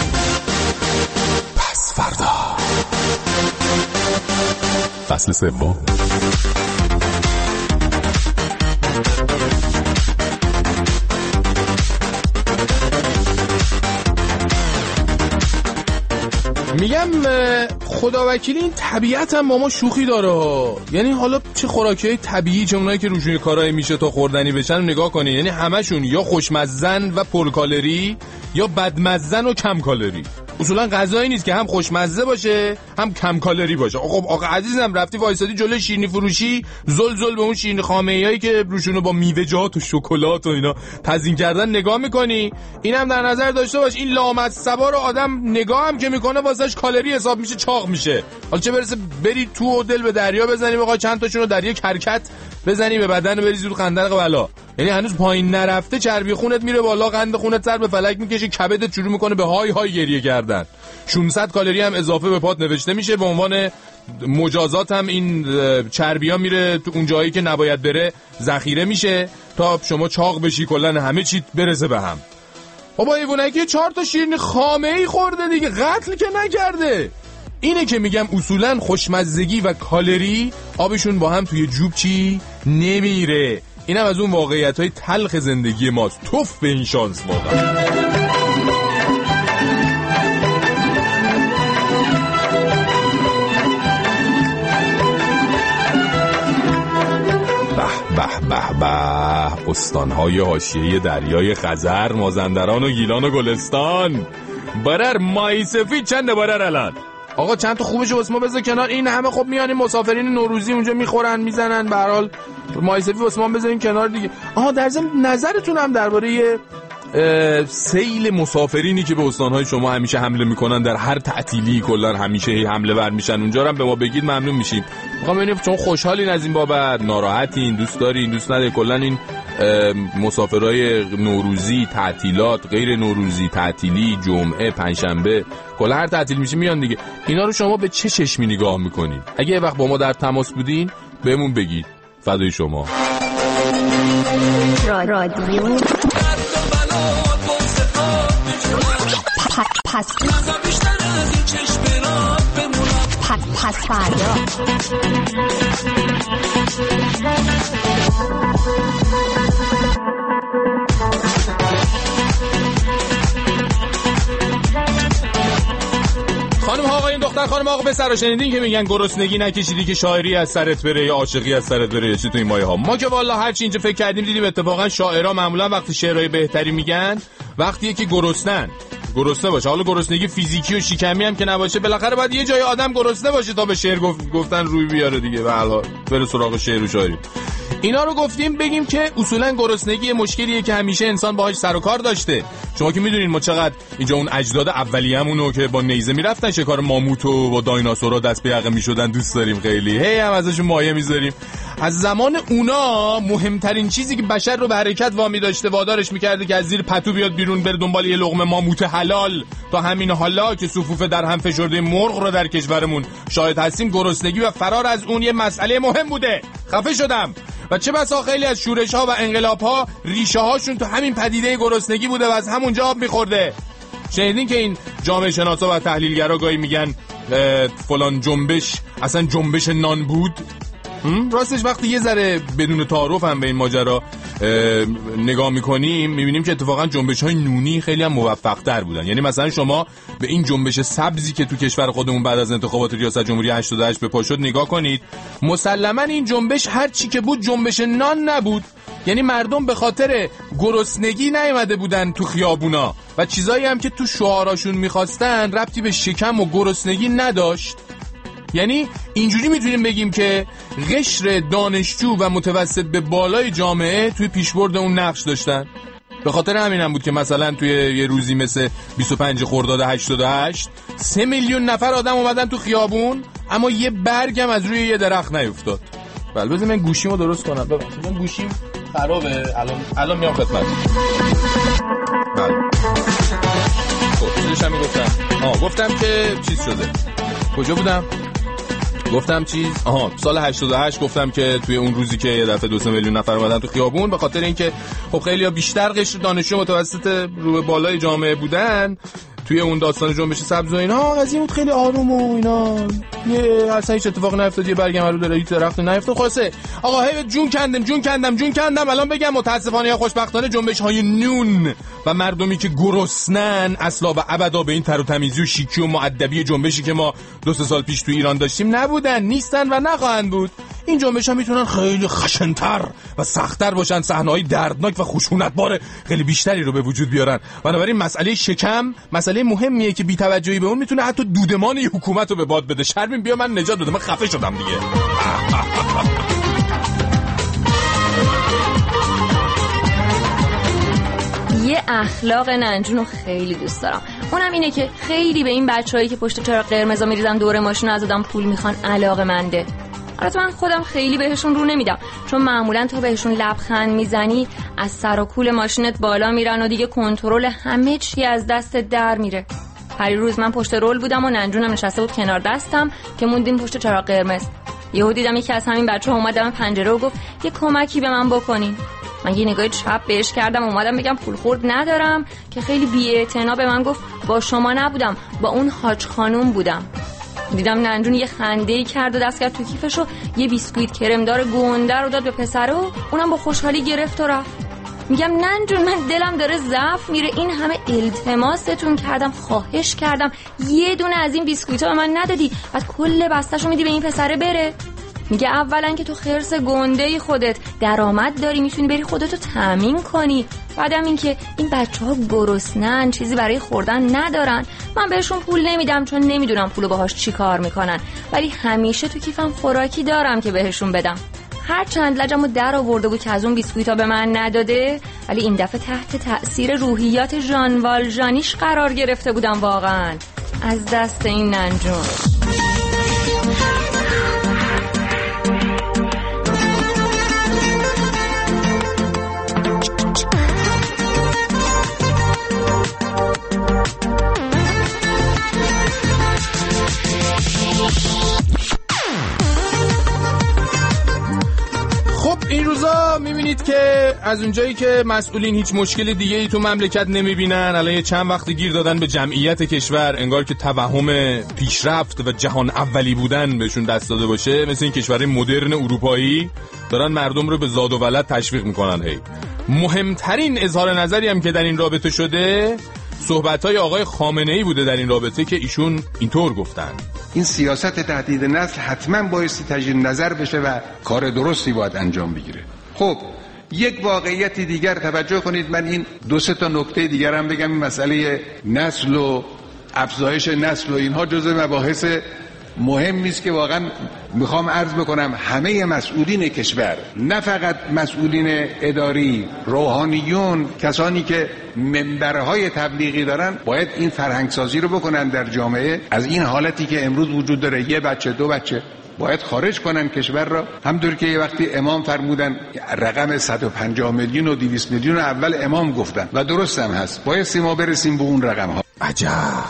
پس فردا فصل 3. میگم خداوکیلی این طبیعت هم با ما شوخی داره. یعنی حالا چه خوراکی‌های طبیعی، چه اونایی که روشون کارایی میشه تا خوردنی بشن نگاه کنی، یعنی همشون یا خوشمزن و پرکالری یا بدمزن و کم کالری. اصولا غذایی نیست که هم خوشمزه باشه هم کم کالری باشه. خب آقا عزیزم رفتی وایسادی جلوی شیرینی فروشی، زل به اون شیرینی خامه‌ایایی که روشونو با میوه‌جات و شکلات و اینا تزیین کردن نگاه میکنی، اینم در نظر داشته باش این لامصبا رو آدم نگاه هم که میکنه واسش کالری حساب میشه، چاق میشه. حالا چه برسه بری تو و دل به دریا بزنی بخوای چند تاشون رو در یک حرکت بزنی به بدن و بریزی رو خندق بلا. یعنی هنوز پایین نرفته چربی خونت میره بالا، قند خونت سر به فلک میکشه، کبدت شروع میکنه به های های گریه کردن. 600 کالری هم اضافه به پات نوشته میشه به عنوان مجازات، هم این چربی‌ها میره تو اون جایی که نباید بره ذخیره میشه تا شما چاق بشی، کلا همه چی برسه به هم. بابا ایوونکی 4 تا شیرینی خامه‌ای خورده دیگه، قتل که نکرده. اینه که میگم اصولا خوشمزگی و کالری آبشون با هم توی جوب چی نمیره. اینم از اون واقعیت‌های تلخ زندگی ماست. توف به این شانس واقعا. به استان‌های حاشیه دریای خزر، مازندران و گیلان و گلستان. برر ماهی سفید چنده برر الان؟ آقا چند تا خوبشو واسه ما بذار کنار. این همه خب میان این مسافرین نوروزی اونجا میخورن میزنن، به هر حال ماهی سفید واسه ما بذارین کنار دیگه. آها در ضمن نظرتون هم درباره سیل مسافرینی که به استان‌های شما همیشه حمله میکنن در هر تعطیلی، کلا همیشه حمله ور میشن، اونجا هم به ما بگید ممنون میشیم. میخوام ببینیم چون خوشحالین از این بابت، ناراحتین، دوست دارین، دوست ندارین، کلا این مسافرای نوروزی، تعطیلات، غیر نوروزی، تعطیلی، جمعه، پنجشنبه، کلا هر تعطیل میشه میان دیگه. اینا رو شما به چه چشمی نگاه میکنین؟ اگه یه وقت با ما در تماس بودین بهمون بگید. فدای شما. رادیو پس فردا. خانم ها آقایون دختر خانم آقا پسرا، شنیدین که میگن گرسنگی نکشیدی که شاعری از سرت بره یا عاشقی از سرت بره یا چی تو این مایه ها. ما که والا هر چی اینجا فکر کردیم دیدیم اتفاقا شاعرها معمولا وقتی شعرهای بهتری میگن وقتیه که گرسنه باشه. حالا گرسنگی فیزیکی و شکمی هم که نباشه، بالاخره باید یه جای آدم گرسنه باشه تا به شعر گفتن روی بیاره دیگه. به هر حال بره سراغ شعر و شاعری. اینا رو گفتیم بگیم که اصولا گرسنگی مشکلیه که همیشه انسان باهاش سر و کار داشته. شما که میدونین ما چقدر اینجا اون اجداد اولیه‌مونو که با نیزه میرفتن شکار ماموت و با دایناسورا دست به یقه میشدن دوست داریم خیلی، هی هم ازشون مایه میذاریم. از زمان اونا مهمترین چیزی که بشر رو به حرکت وامی داشته، وادارش میکرده که از زیر پتو بیاد بیرون بره دنبال یه لقمه ماموت حلال، تا همین حالا که صفوف در هم فشرده مرغ رو در کشورمون شاهد هستیم، گرسنگی و فرار از اون یه مسئله مهم بوده. خفه شدم. و چه بسا خیلی از شورش‌ها و انقلاب‌ها ریشه هاشون تو همین پدیده گرسنگی بوده و از همونجا آب می‌خورده. شنیدین که این جامعه شناسا و تحلیلگرا گاهی میگن فلان جنبش اصلا جنبش نان بود؟ راستش وقتی یه ذره بدون تعارف هم به این ماجرا نگاه میکنیم میبینیم که اتفاقا جنبش‌های نونی خیلی هم موفق‌تر بودن. یعنی مثلا شما به این جنبش سبزی که تو کشور خودمون بعد از انتخابات ریاست جمهوری 88 به پا شد نگاه کنید، مسلماً این جنبش هر چی که بود جنبش نان نبود. یعنی مردم به خاطر گرسنگی نیومده بودن تو خیابونا و چیزایی هم که تو شعاراشون میخواستن ربطی به شکم و گرسنگی نداشت. یعنی اینجوری میتونیم بگیم که قشر دانشجو و متوسط به بالای جامعه توی پیشبرد اون نقش داشتن. به خاطر همینم بود که مثلا توی یه روزی مثل 25 خرداد 88 3 میلیون نفر آدم اومدن تو خیابون اما یه برگم از روی یه درخت نیفتاد. بله بذار من گوشیمو درست کنم. ببخشید من گوشیم خرابه. الان میام خدمت. بله. خب چیزش هم میگفتم. گفتم که چیز شده. کجا بودم؟ گفتم چیز سال 88 گفتم که توی اون روزی که یه دفعه 2 میلیون نفر اومدن تو خیابون به خاطر اینکه خب خیلی‌ها بیشتر قشر دانشجو متوسط رو به بالای جامعه بودن، توی توی اون داستان جنبش سبز و اینا قضیه بود خیلی آروم و اینا، یه اصلا هیچ اتفاقی نیفتاد، یه برگم رو داره هیچ درخت نیفتاد. خلاصه آقا هی جون کندم. الان بگم متاسفانه یا خوشبختانه جنبش‌های نون و مردمی که گرسنن اصلا و ابدا به این تر و تمیزی و شیکی و مؤدبی جنبشی که ما 2-3 سال پیش تو ایران داشتیم نبودن، نیستن و نخواهند بود. این جنبش‌ها میتونن خیلی خشن‌تر و سخت‌تر باشن، صحنه‌های دردناک و خشونتبار خیلی بیشتری رو به وجود بیارن. بنابراین مسئله شکم مسئله مهمیه که بی‌توجهی به اون میتونه حتی دودمان حکومت رو به باد بده. شرمین بیا من نجات بده، من خفه شدم دیگه. یه اخلاق ننجون رو خیلی دوست دارم، اونم اینه که خیلی به این بچه‌هایی که پشت چراغ قرمزا میریزن دور ماشین از آدم پول میخوان علاقه‌منده. البته من خودم خیلی بهشون رو نمیدم، چون معمولا تو بهشون لبخند میزنی از سر و کول ماشینت بالا میرن و دیگه کنترل همه چی از دست در میره. پریروز من پشت رول بودم و ننجونم نشسته بود کنار دستم که موندیم پشت چراغ قرمز. یهو دیدم یکی از همین بچه‌ها اومد دم پنجره و گفت یه کمکی به من بکنین. من یه نگاه چپ بهش کردم، اومدم بگم پول خورد ندارم که خیلی بی‌اعتنا به من گفت با شما نبودم، با اون حاج خانوم بودم. دیدم ننجون یه خنده‌ای کرد و دست کرد تو کیفش و یه بیسکویت کرمدار گنده رو داد به پسره و اونم با خوشحالی گرفت و رفت. میگم ننجون من دلم داره ضعف میره، این همه التماستون کردم، خواهش کردم، یه دونه از این بیسکویت‌ها به من ندادی، بعد کل بسته‌شو میدی به این پسره بره. میگه اولا که تو خرس گنده‌ای خودت، درآمد داری، میتونی بری خودتو تامین کنی، بعدم این که این بچه‌ها گرسنن، چیزی برای خوردن ندارن. من بهشون پول نمیدم چون نمیدونم پولو باهاش چی کار میکنن، ولی همیشه تو کیفم خوراکی دارم که بهشون بدم. هر چند لجمو در آورده بود که از اون بیسکویتا به من نداده، ولی این دفعه تحت تأثیر روحیات ژان والژانیش قرار گرفته بودم واقعا. از دست این ننجون. این روزا میبینید که از اونجایی که مسئولین هیچ مشکل دیگه ای تو مملکت نمیبینن، الان یه چند وقت گیر دادن به جمعیت کشور، انگار که توهم پیشرفت و جهان اولی بودن بهشون دست داده باشه. مثل این کشورهای مدرن اروپایی دارن مردم رو به زاد و ولد تشویق میکنن. هی مهمترین اظهار نظری هم که در این رابطه شده صحبت‌های آقای خامنه‌ای بوده در این رابطه که ایشون اینطور گفتن: این سیاست تهدید نسل حتما بایستی تجدید نظر بشه و کار درستی باید انجام بگیره. خب یک واقعیت دیگر توجه کنید، من این 2-3 تا نکته دیگر هم بگم. این مسئله نسل و افزایش نسل و اینها جزء مباحث مهمی است که واقعا میخوام عرض بکنم همه مسئولین کشور، نه فقط مسئولین اداری، روحانیون، کسانی که منبرهای تبلیغی دارن، باید این فرهنگسازی رو بکنن در جامعه. از این حالتی که امروز وجود داره، یه بچه 2 بچه، باید خارج کنن کشور را. همطور که یه وقتی امام فرمودن رقم 150 میلیون و 200 میلیون اول امام گفتن و درست هم هست، باید ما برسیم به اون رقم ها. عجب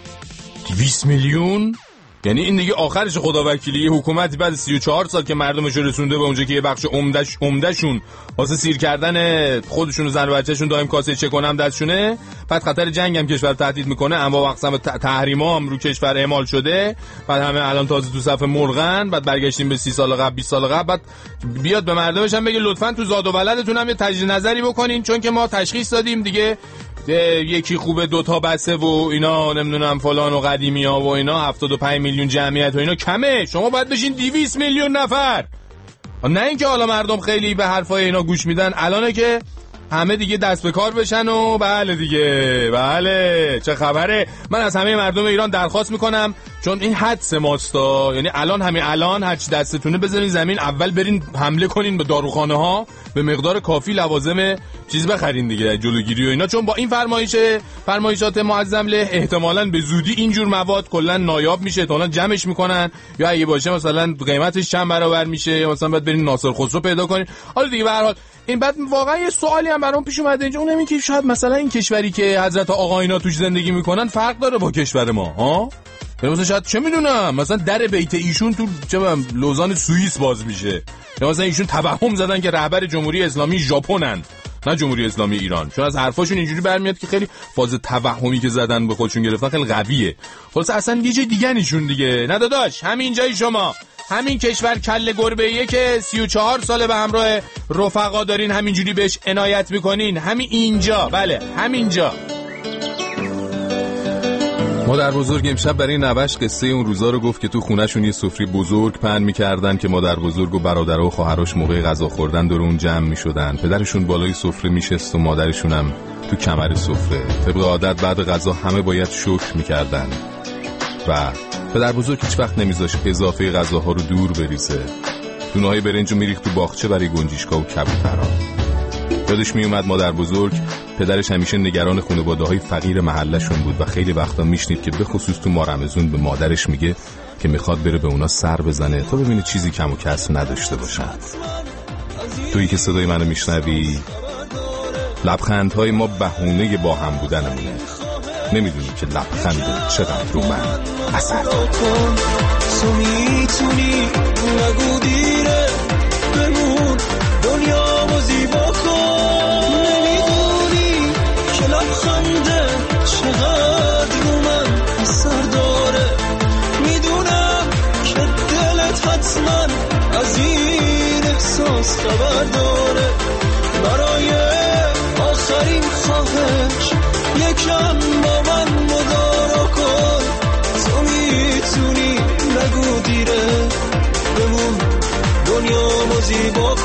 200 میلیون، یعنی این دیگه آخرش خداوکیلی. حکومتی بعد 34 سال که مردمش رسونده به اونجا که یه بخش عمدهشون واسه سیر کردن خودشون و زن و بچه‌شون دائم کاسه چکونم دستشونه، بعد خطر جنگ هم کشور تهدید میکنه، انواع اقسام تحریما هم رو کشور اعمال شده، بعد همه الان تازه تو صف مرغن، بعد برگشتیم به 30 سال قبل 20 سال قبل، بعد بیاد به مردمش هم بگه لطفاً تو زاد و ولدتون هم یه تجدید نظری بکنین، چون که ما تشخیص دادیم دیگه یکی خوبه 2 تا بسه و اینا نمیدونم فلان و قدیمی ها و اینا، 75 میلیون جمعیت و اینا کمه، شما باید بشین 200 میلیون نفر. نه اینکه حالا مردم خیلی به حرفای اینا گوش میدن، الانه که همه دیگه دست به کار بشن و بله دیگه، بله چه خبره. من از همه مردم ایران درخواست میکنم، چون این حدس ماستا، یعنی الان هرچی دستتونه بذارین زمین، اول برین حمله کنین به داروخانه ها، به مقدار کافی لوازم چیز بخرین دیگه، جلوگیری و اینا، چون با این فرمایشات معظم له احتمالاً به زودی اینجور مواد کلا نایاب میشه، احتمالاً جمعش میکنن، یا اگه باشه مثلا قیمتش چند برابر میشه، یا مثلا باید برین ناصر خسرو پیدا کنین. حالا دیگه به هر حال این بعد واقعا یه سوالی هم برام پیش اومده اینجا، اونم این که شاید مثلا این کشوری که حضرت آقا اینا توش زندگی میکنن فرق داره با کشور ما، ها؟ مثلا شاید چه میدونم مثلا در بیت ایشون تو چه لوزان سوئیس باز میشه، یا مثلا ایشون توهم زدن که رهبر جمهوری اسلامی ژاپنن، نه جمهوری اسلامی ایران، چون از حرفاشون اینجوری برمیاد که خیلی فاز توهمی که زدن به خودشون گرفتن خیلی قویه. خلاص اصلا یه جای دیگه نیشون دیگه. نه داداش، همین جای شما، همین کشور کله گربه‌ایه که 34 ساله به همراه رفقا دارین همینجوری بهش عنایت میکنین. همین اینجا، بله همینجا. مادر بزرگ امشب برای نوش قصه اون روزا رو گفت که تو خونه‌شون یه سفره بزرگ پهن می‌کردن که مادر بزرگ و برادرها و خواهرش موقع غذا خوردن دور اون جمع می‌شدن. پدرشون بالای سفره میشست و مادرشون هم تو کمر سفره. طبق عادت بعد غذا همه باید شکر می‌کردن و پدر بزرگ هیچ وقت نمیذاشت اضافه غذاها رو دور بریزه. دونه‌های برنج رو میریخت تو باغچه برای گنجشکا و کبوترها. یادش میومد مادر بزرگ پدرش همیشه نگران خانواده‌های فقیر محلشون بود و خیلی وقتا میشنید که به خصوص تو ماه رمضان به مادرش میگه که میخواد بره به اونا سر بزنه تا ببینه چیزی کم و کسر نداشته باشن. تویی که صدای منو میشنوی، لبخندهای ما بهونه با هم بودنمونه. نمیدونی که لبخند چقدر رو من اثر داره.